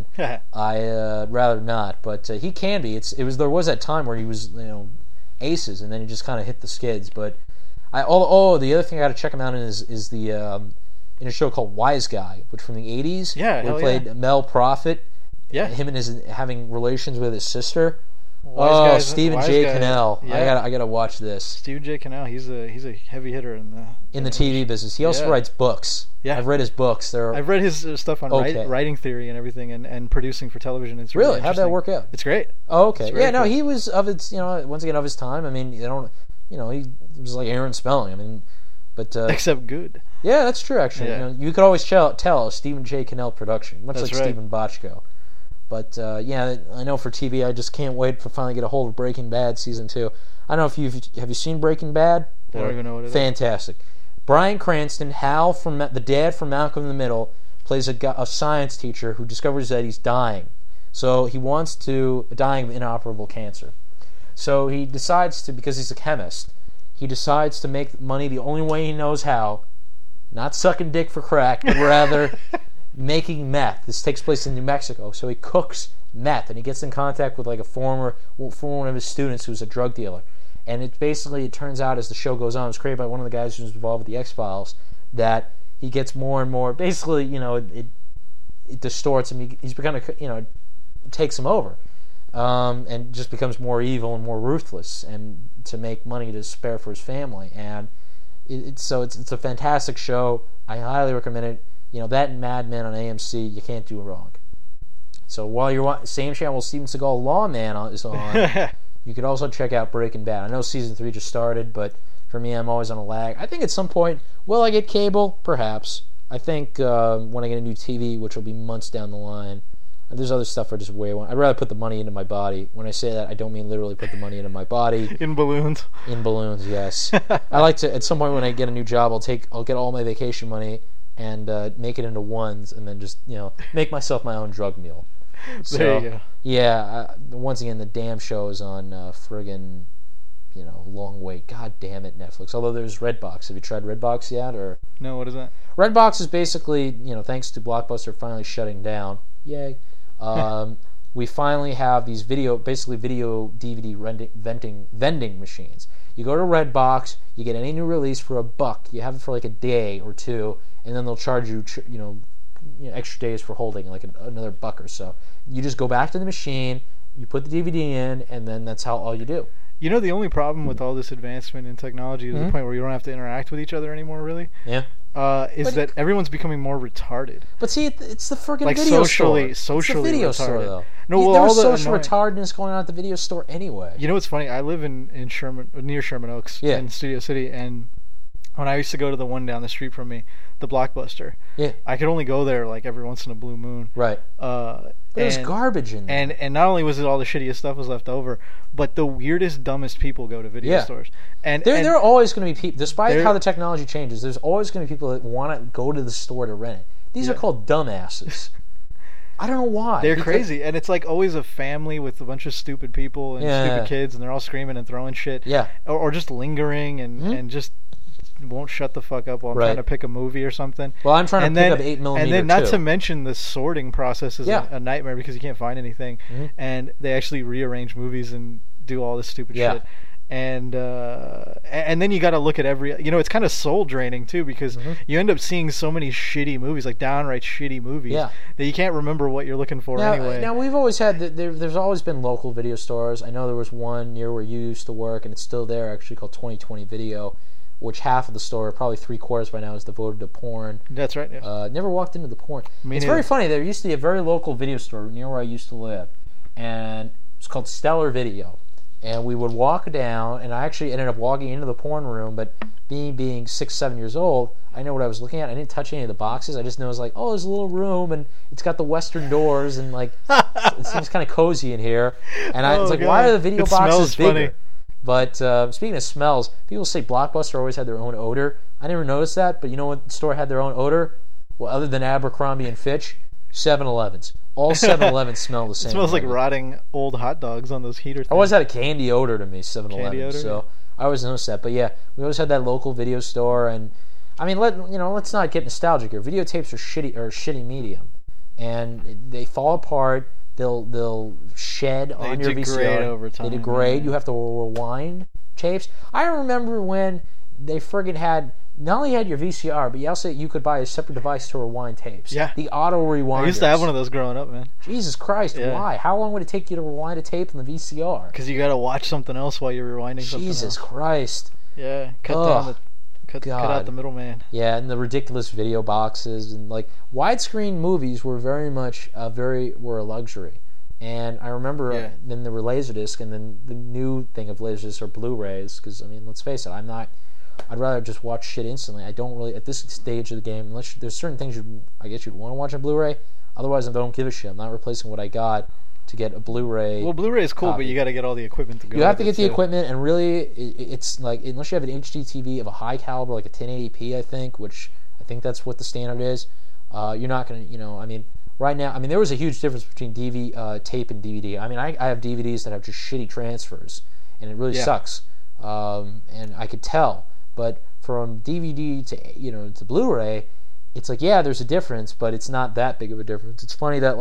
I'd rather not. But he can be. There was that time where he was aces, and then he just kind of hit the skids. But the other thing I got to check him out in is the in a show called Wise Guy, which from the 80s. Yeah, where he played Mel Prophet. Yeah, him and his having relations with his sister. Stephen J. Cannell. Yeah. I gotta watch this. Stephen J. Cannell, he's a heavy hitter in the TV business. He also writes books. Yeah, I've read his books. I've read his stuff on writing theory and everything, and producing for television. It's really how'd that work out? It's great. Oh, okay. Yeah, no, he was of its once again of his time. I mean, he was like Aaron Spelling. I mean, but except good. Yeah, that's true. Actually, you could always tell a Stephen J. Cannell production, much like Stephen Bochco. But I know for TV, I just can't wait to finally get a hold of Breaking Bad season 2. I don't know if have you seen Breaking Bad? I don't even know what it is. Fantastic. Bryan Cranston, Hal from the dad from Malcolm in the Middle, plays a science teacher who discovers that he's dying. So he wants to dying of inoperable cancer. So he decides to, because he's a chemist, he decides to make money the only way he knows how, not sucking dick for crack, but rather making meth. This takes place in New Mexico. So he cooks meth, and he gets in contact with a former one of his students who's a drug dealer. And it turns out as the show goes on, it was created by one of the guys who's involved with the X-Files, that he gets more and more, basically, it distorts him. He's become, it takes him over. And just becomes more evil and more ruthless, and to make money to spare for his family. And it's a fantastic show. I highly recommend it. That and Mad Men on AMC, you can't do wrong. So while you're same channel Steven Seagal Lawman is on, you could also check out Breaking Bad. I know season 3 just started, but for me, I'm always on a lag. I think at some point, will I get cable? Perhaps. I think when I get a new TV, which will be months down the line. There's other stuff I just I'd rather put the money into my body. When I say that, I don't mean literally put the money into my body. In balloons. In balloons, yes. I like to, at some point when I get a new job, I'll get all my vacation money and make it into ones, and then just make myself my own drug mule. So, there you go. Yeah. Once again, the damn show is on friggin' long wait. God damn it, Netflix. Although there's Redbox. Have you tried Redbox yet? Or no? What is that? Redbox is basically thanks to Blockbuster finally shutting down. Yay. We finally have these video DVD vending machines. You go to Redbox, you get any new release for $1. You have it for a day or two, and then they'll charge you, extra days for holding, another $1 or so. You just go back to the machine, you put the DVD in, and then that's all you do. The only problem with all this advancement in technology to the point where you don't have to interact with each other anymore, really. Yeah. Is that everyone's becoming more retarded. But see, it's the friggin' video store. Socially it's the video retarded. Store, though. No, there's social retardedness going on at the video store anyway. What's funny? I live in Sherman, near Sherman Oaks, in Studio City, and when I used to go to the one down the street from me, the Blockbuster. Yeah. I could only go there like every once in a blue moon. Right. There's garbage in there. And not only was it all the shittiest stuff was left over, but the weirdest, dumbest people go to video stores. And there are always going to be people, despite how the technology changes, there's always going to be people that want to go to the store to rent it. These are called dumbasses. I don't know why. They're crazy, and it's like always a family with a bunch of stupid people and stupid kids, and they're all screaming and throwing shit. Yeah. Or just lingering and just won't shut the fuck up while I'm trying to pick a movie or something. Well, I'm trying to pick up 8mm. And then not to mention the sorting process is a nightmare because you can't find anything. Mm-hmm. And they actually rearrange movies and do all this stupid shit. And then you got to look at every, it's kind of soul draining too because you end up seeing so many shitty movies, like downright shitty movies, that you can't remember what you're looking for anyway. Now we've always had there's always been local video stores. I know there was one near where you used to work, and it's still there actually, called 2020 Video, which half of the store, probably 3/4 by now, is devoted to porn. That's right. Yeah. Never walked into the porn. It's very funny. There used to be a very local video store near where I used to live, and it's called Stellar Video. And we would walk down, and I actually ended up walking into the porn room, but being 6, 7 years old, I know what I was looking at. I didn't touch any of the boxes. I just know it was like, oh, there's a little room, and it's got the western doors, and like it seems kind of cozy in here. And I was like, why are the video boxes bigger? Funny. But speaking of smells, people say Blockbuster always had their own odor. I never noticed that, but you know what store had their own odor? Well, other than Abercrombie and Fitch, 7-Elevens. All 7-Elevens smell the same. It smells like rotting old hot dogs on those heater things. Always had a candy odor to me, 7-Eleven. So I always noticed that. But yeah, we always had that local video store, and I mean, let's not get nostalgic here. Videotapes are shitty medium, and they fall apart. They'll shed on your VCR. They degrade over time. They degrade. You have to rewind tapes. I remember when they friggin' had. Not only had your VCR, but you could buy a separate device to rewind tapes. Yeah. The auto rewinders. I used to have one of those growing up, man. Jesus Christ, why? How long would it take you to rewind a tape on the VCR? Because you got to watch something else while you're rewinding something else. Jesus Christ. Yeah, cut out the middleman. Yeah, and the ridiculous video boxes. And like widescreen movies were very much were a luxury. And I remember then there were Laserdisc, and then the new thing of Laserdisc are Blu-rays. Because, I mean, let's face it, I'd rather just watch shit instantly. I don't really, at this stage of the game, unless there's certain things you'd want to watch on Blu-ray. Otherwise, I don't give a shit. I'm not replacing what I got to get a Blu-ray. Well, Blu-ray is cool, copy. But you got to get all the equipment to go. You have to get the equipment, and really, it's like, unless you have an HD TV of a high caliber, like a 1080p, I think, which I think that's what the standard is. You're not going to, right now, there was a huge difference between tape and DVD. I have DVDs that have just shitty transfers, and it really sucks. And I could tell. But from DVD to Blu-ray, it's like, there's a difference, but it's not that big of a difference. It's funny that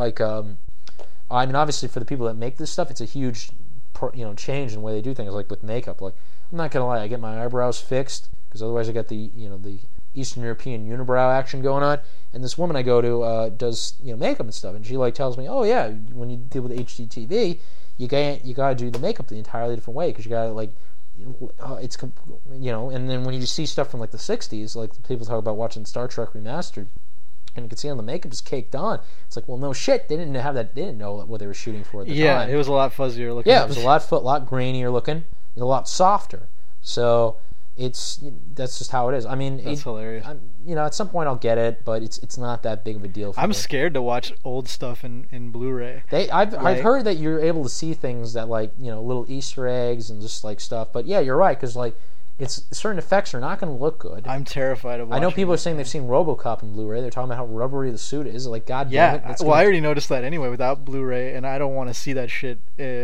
obviously for the people that make this stuff, it's a huge change in the way they do things. Like with makeup, like I'm not gonna lie, I get my eyebrows fixed because otherwise I got the the Eastern European unibrow action going on. And this woman I go to does makeup and stuff, and she tells me, oh yeah, when you deal with HD TV, you gotta do the makeup the entirely different way because you gotta it's and then when you see stuff from the 60s, like people talk about watching Star Trek Remastered, and you can see on the makeup is caked on. It's like, well, no shit, they didn't have that. They didn't know what they were shooting for at the time. Yeah, it was a lot fuzzier looking. Yeah, it was a lot grainier looking, and a lot softer. So that's just how it is. That's hilarious. At some point I'll get it, but it's not that big of a deal for me. I'm scared to watch old stuff in Blu-ray. I've heard that you're able to see things that little Easter eggs and just stuff. But yeah, you're right, because certain effects are not going to look good. I'm terrified of watching. I know people are saying they've seen RoboCop in Blu-ray. They're talking about how rubbery the suit is. God damn it. I already noticed that anyway without Blu-ray, and I don't want to see that shit,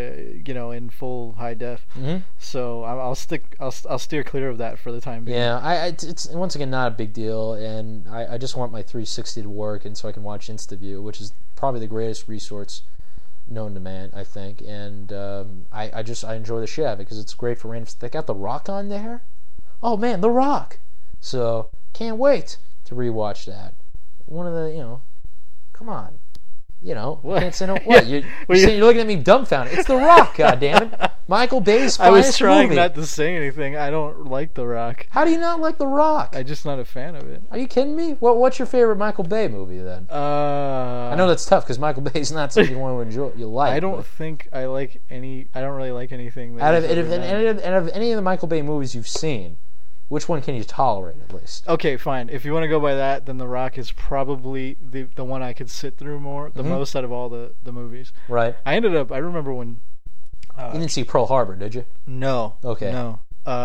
in full high def. Mm-hmm. So I'll steer clear of that for the time being. Yeah, it's once again not a big deal, and I just want my 360 to work, and so I can watch InstaView, which is probably the greatest resource known to man, I think, and I enjoy the shit out of it because it's great for random. They got The Rock on there. Oh man, The Rock! So can't wait to rewatch that. One of the come on, what? Can't say no. What you're looking at me dumbfounded? It's The Rock, goddammit. Michael Bay's finest movie. I was trying not to say anything. I don't like The Rock. How do you not like The Rock? I'm just not a fan of it. Are you kidding me? What's your favorite Michael Bay movie then? I know that's tough because Michael Bay's not something you want to enjoy. You like? I don't think I like any. I don't really like anything. Out of any of the Michael Bay movies you've seen, Which one can you tolerate at least? Okay, fine. If you want to go by that, then The Rock is probably the one I could sit through the most out of all the movies. Right. I remember when... you didn't see Pearl Harbor, did you? No. Okay. No.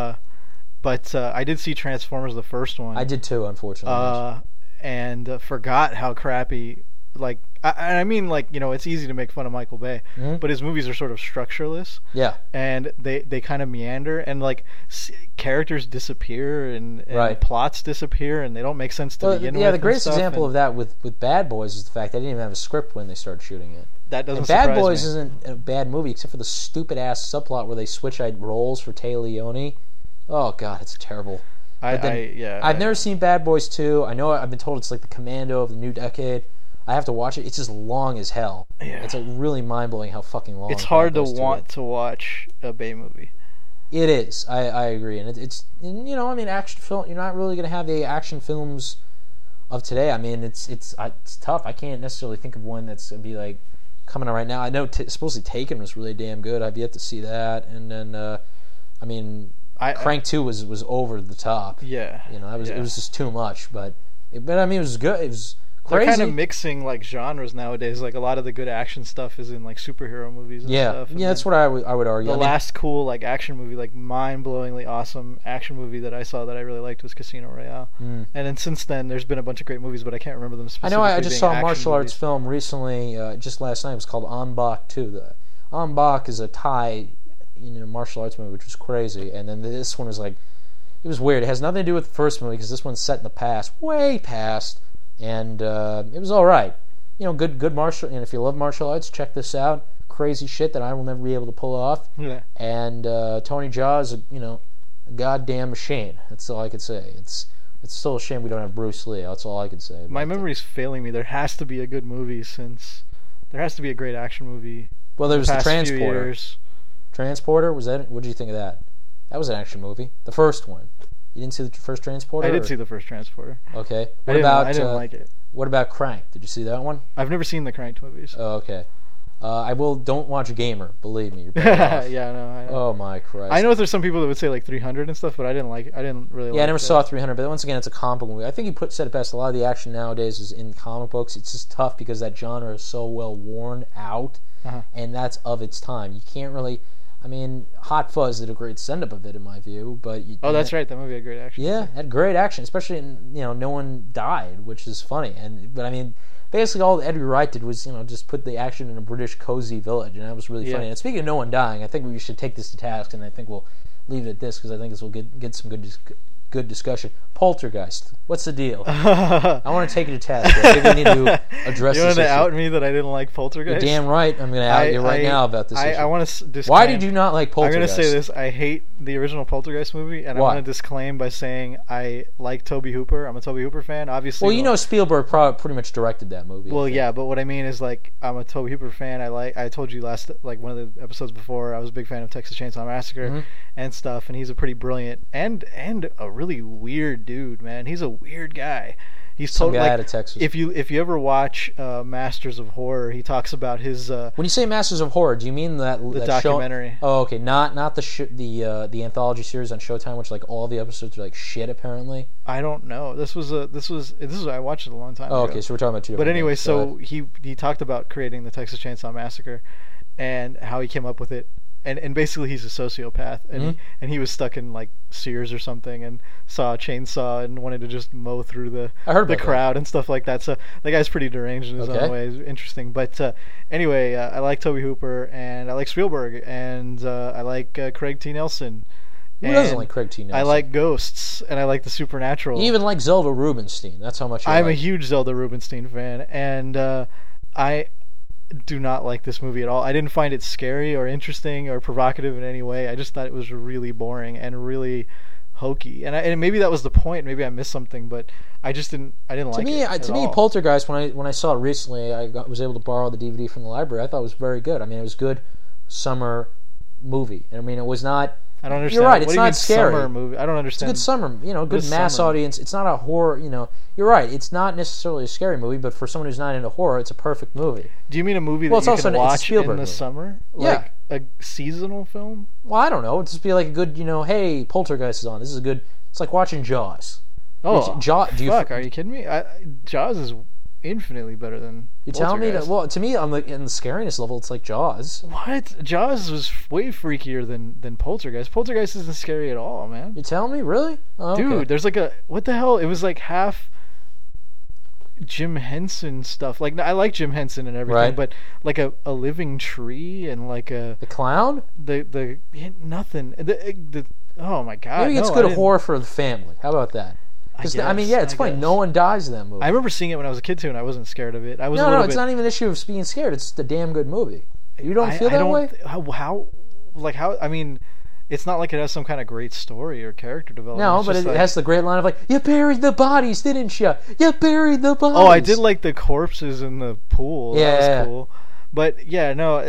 But I did see Transformers, the first one. I did too, unfortunately. And forgot how crappy... Like, I mean, like, you know, it's easy to make fun of Michael Bay, but his movies are sort of structureless. Yeah. And they kind of meander, and like characters disappear, and plots disappear, and they don't make sense to begin with. Yeah, the greatest example of that with Bad Boys is the fact they didn't even have a script when they started shooting it. That doesn't surprise me. Bad Boys isn't a bad movie except for the stupid ass subplot where they switch roles for Tay Leone. Oh God, it's terrible. I've never seen Bad Boys 2. I know I've been told it's like the Commando of the new decade. I have to watch it. It's just long as hell. Yeah. It's like really mind-blowing how fucking long. It's hard to want to watch a Bay movie. It is. I agree. And it's you know, I mean, action film, you're not really going to have the action films of today. I mean, it's tough. I can't necessarily think of one that's going to be like coming out right now. I know supposedly Taken was really damn good. I've yet to see that. And then I mean, Crank 2 was over the top. Yeah. You know, it was just too much, but I mean, it was good. It was crazy. They're kind of mixing like genres nowadays. Like a lot of the good action stuff is in like superhero movies and stuff. And that's what I would argue. The last cool like action movie, like mind-blowingly awesome action movie that I saw that I really liked was Casino Royale. And then since then, there's been a bunch of great movies, but I can't remember them specifically. I know I just saw a martial arts film recently, just last night. It was called An Bak 2. The An Bak is a Thai, martial arts movie, which was crazy. And then this one was like, it was weird. It has nothing to do with the first movie because this one's set in the past, way past. And it was all right, good martial. And if you love martial arts, check this out. Crazy shit that I will never be able to pull off. Yeah. And Tony Jaa is a goddamn machine. That's all I could say. It's still a shame we don't have Bruce Lee. That's all I could say. My memory's failing me. There has to be a good movie there has to be a great action movie. Well, there was the Transporter. Transporter, was that? What did you think of that? That was an action movie. The first one. You didn't see the first Transporter? I did see the first Transporter. Okay. I didn't like it. What about Crank? Did you see that one? I've never seen the Crank movies. Oh, okay. Don't watch Gamer. Believe me, you're better off. Yeah, no. I know. Oh my Christ. I know there's some people that would say like 300 and stuff, but I didn't really like it. Yeah, I never saw 300, but once again, it's a comic book movie. I think you said it best. A lot of the action nowadays is in comic books. It's just tough because that genre is so well worn out, and that's of its time. You can't really... I mean, Hot Fuzz did a great send-up of it, in my view, but... that's right. That movie had great action. Yeah, it had great action, especially no one died, which is funny. But I mean, basically all Edgar Wright did was, just put the action in a British cozy village, and that was really funny. And speaking of no one dying, I think we should take this to task, and I think we'll leave it at this, because I think this will get some good discussion. Poltergeist. What's the deal? I want to take it to task. I think we need to address this. You want to out me that I didn't like Poltergeist? You're damn right. I'm going to out you right now about this issue. I want to disclaim. Why did you not like Poltergeist? I'm going to say this. I hate the original Poltergeist movie, and Why? I want to disclaim by saying I like Tobe Hooper. I'm a Tobe Hooper fan. Obviously. Well, Spielberg pretty much directed that movie. Well, yeah, but what I mean is like I'm a Tobe Hooper fan. I told you last one of the episodes before I was a big fan of Texas Chainsaw Massacre and stuff, and he's a pretty brilliant and a really weird dude, man. He's a weird guy. He's some guy like, out of Texas. If you ever watch Masters of Horror, he talks about his. When you say Masters of Horror, do you mean that documentary? Show? Oh, okay. Not the anthology series on Showtime, which like all the episodes are like shit. Apparently. I don't know. This was I watched it a long time ago. Oh, okay. So we're talking about two different. But anyway, things. So he talked about creating the Texas Chainsaw Massacre, and how he came up with it. And basically he's a sociopath, and he was stuck in like Sears or something, and saw a chainsaw and wanted to just mow through the crowd and stuff like that. So the guy's pretty deranged in his own way. It's interesting, but anyway, I like Tobe Hooper, and I like Spielberg, and I like Craig T. Nelson. Who doesn't like Craig T. Nelson? I like ghosts, and I like the supernatural. You even like Zelda Rubinstein. That's how much I'm a huge Zelda Rubinstein fan, and I do not like this movie at all. I didn't find it scary or interesting or provocative in any way. I just thought it was really boring and really hokey. And maybe that was the point. Maybe I missed something, but I didn't like it. To me, Poltergeist, when I saw it recently, I was able to borrow the DVD from the library. I thought it was very good. I mean, it was a good summer movie. And I mean, it was not... I don't understand. You're right. It's not scary. Summer movie. I don't understand. It's a good summer, good mass audience. It's not a horror. You're right. It's not necessarily a scary movie, but for someone who's not into horror, it's a perfect movie. Do you mean a movie that you can watch in the summer? Yeah. a seasonal film? Well, I don't know. It'd just be like a good, hey, Poltergeist is on. This is a good. It's like watching Jaws. Oh, fuck! Are you kidding me? Jaws is infinitely better than. You telling me that? Well, to me, on in the scariness level, it's like Jaws. What? Jaws was way freakier than Poltergeist. Poltergeist isn't scary at all, man. You telling me? Really? Oh, okay. Dude, there's like what the hell? It was like half Jim Henson stuff. Like, I like Jim Henson and everything, right. But like a living tree and like the clown. Nothing. Oh my god. Maybe it's good horror for the family. How about that? It's funny. No one dies in that movie. I remember seeing it when I was a kid too, and I wasn't scared of it. No, it's not even an issue of being scared. It's a damn good movie. You don't feel that way? How? I mean, it's not like it has some kind of great story or character development. No, but it has the great line of like, "You buried the bodies, didn't you? You buried the bodies." Oh, I did like the corpses in the pool. Yeah, that was cool. But yeah, no,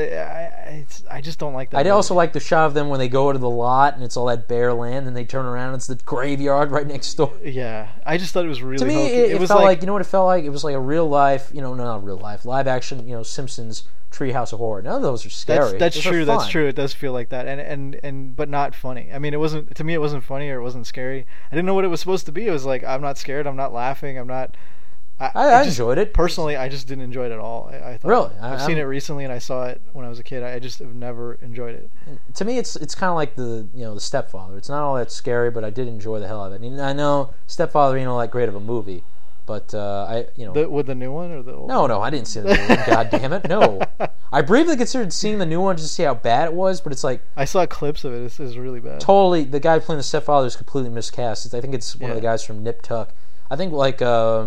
I just don't like that. I did also like the shot of them when they go to the lot and it's all that bare land, and they turn around and it's the graveyard right next door. Yeah, I just thought it was really. To me, hokey. It felt like, you know what it felt like? It was like a real life, not real life, live action, Simpsons Treehouse of Horror. None of those are scary. That's true. That's true. It does feel like that, and but not funny. I mean, it wasn't, to me. It wasn't funny or it wasn't scary. I didn't know what it was supposed to be. It was like, I'm not scared. I'm not laughing. I'm not. I enjoyed it. Personally, I just didn't enjoy it at all. I thought, really? I've seen it recently, and I saw it when I was a kid. I just have never enjoyed it. To me, it's kind of like the Stepfather. It's not all that scary, but I did enjoy the hell out of it. I mean, I know Stepfather ain't all that great of a movie, but with the new one or the old? No, I didn't see the new one. God damn it, no. I briefly considered seeing the new one just to see how bad it was, but it's like I saw clips of it. It's really bad. Totally, the guy playing the Stepfather is completely miscast. I think it's one of the guys from Nip Tuck. I think like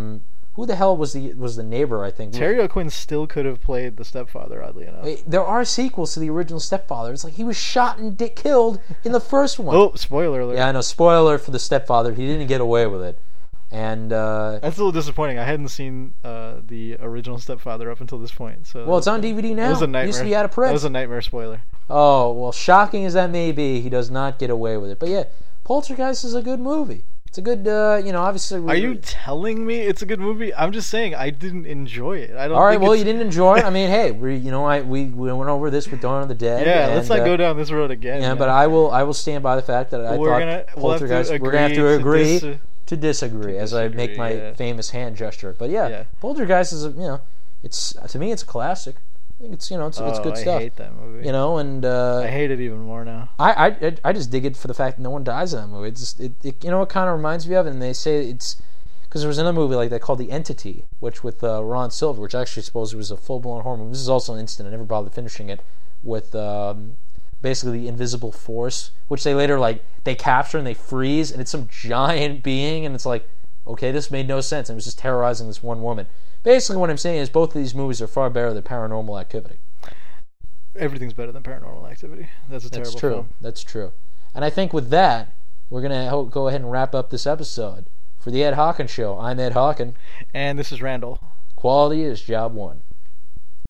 who the hell was the neighbor, I think? Terry O'Quinn still could have played the Stepfather, oddly enough. There are sequels to the original Stepfather. It's like he was shot and killed in the first one. Oh, spoiler alert. Yeah, I know. Spoiler for the Stepfather. He didn't get away with it. And that's a little disappointing. I hadn't seen the original Stepfather up until this point. So well, it's on DVD now. It was a nightmare. It used to be out of print. That was a nightmare spoiler. Oh, well, shocking as that may be, he does not get away with it. But yeah, Poltergeist is a good movie. It's a good, obviously. Are you telling me it's a good movie? I'm just saying I didn't enjoy it. I don't. All right, well, you didn't enjoy it. I mean, hey, we went over this with Dawn of the Dead. Yeah, let's not go down this road again. Yeah, man. But I will stand by the fact that I thought Poltergeist. We're gonna have to agree to disagree as I make my famous hand gesture. But yeah, Poltergeist is it's to me it's a classic. I think it's good stuff. I hate that movie. And I hate it even more now. I just dig it for the fact that no one dies in that movie. It kind of reminds me of it, and they say it's because there was another movie like that called The Entity, which with Ron Silver, which I actually suppose was a full-blown horror movie. This is also an instant. I never bothered finishing it with basically the invisible force, which they later they capture and they freeze, and it's some giant being, and it's like, okay, this made no sense. And it was just terrorizing this one woman. Basically, what I'm saying is both of these movies are far better than Paranormal Activity. Everything's better than Paranormal Activity. That's terrible film. That's true. And I think with that, we're going to go ahead and wrap up this episode. For the Ed Hawkins Show, I'm Ed Hawkins. And this is Randall. Quality is job one.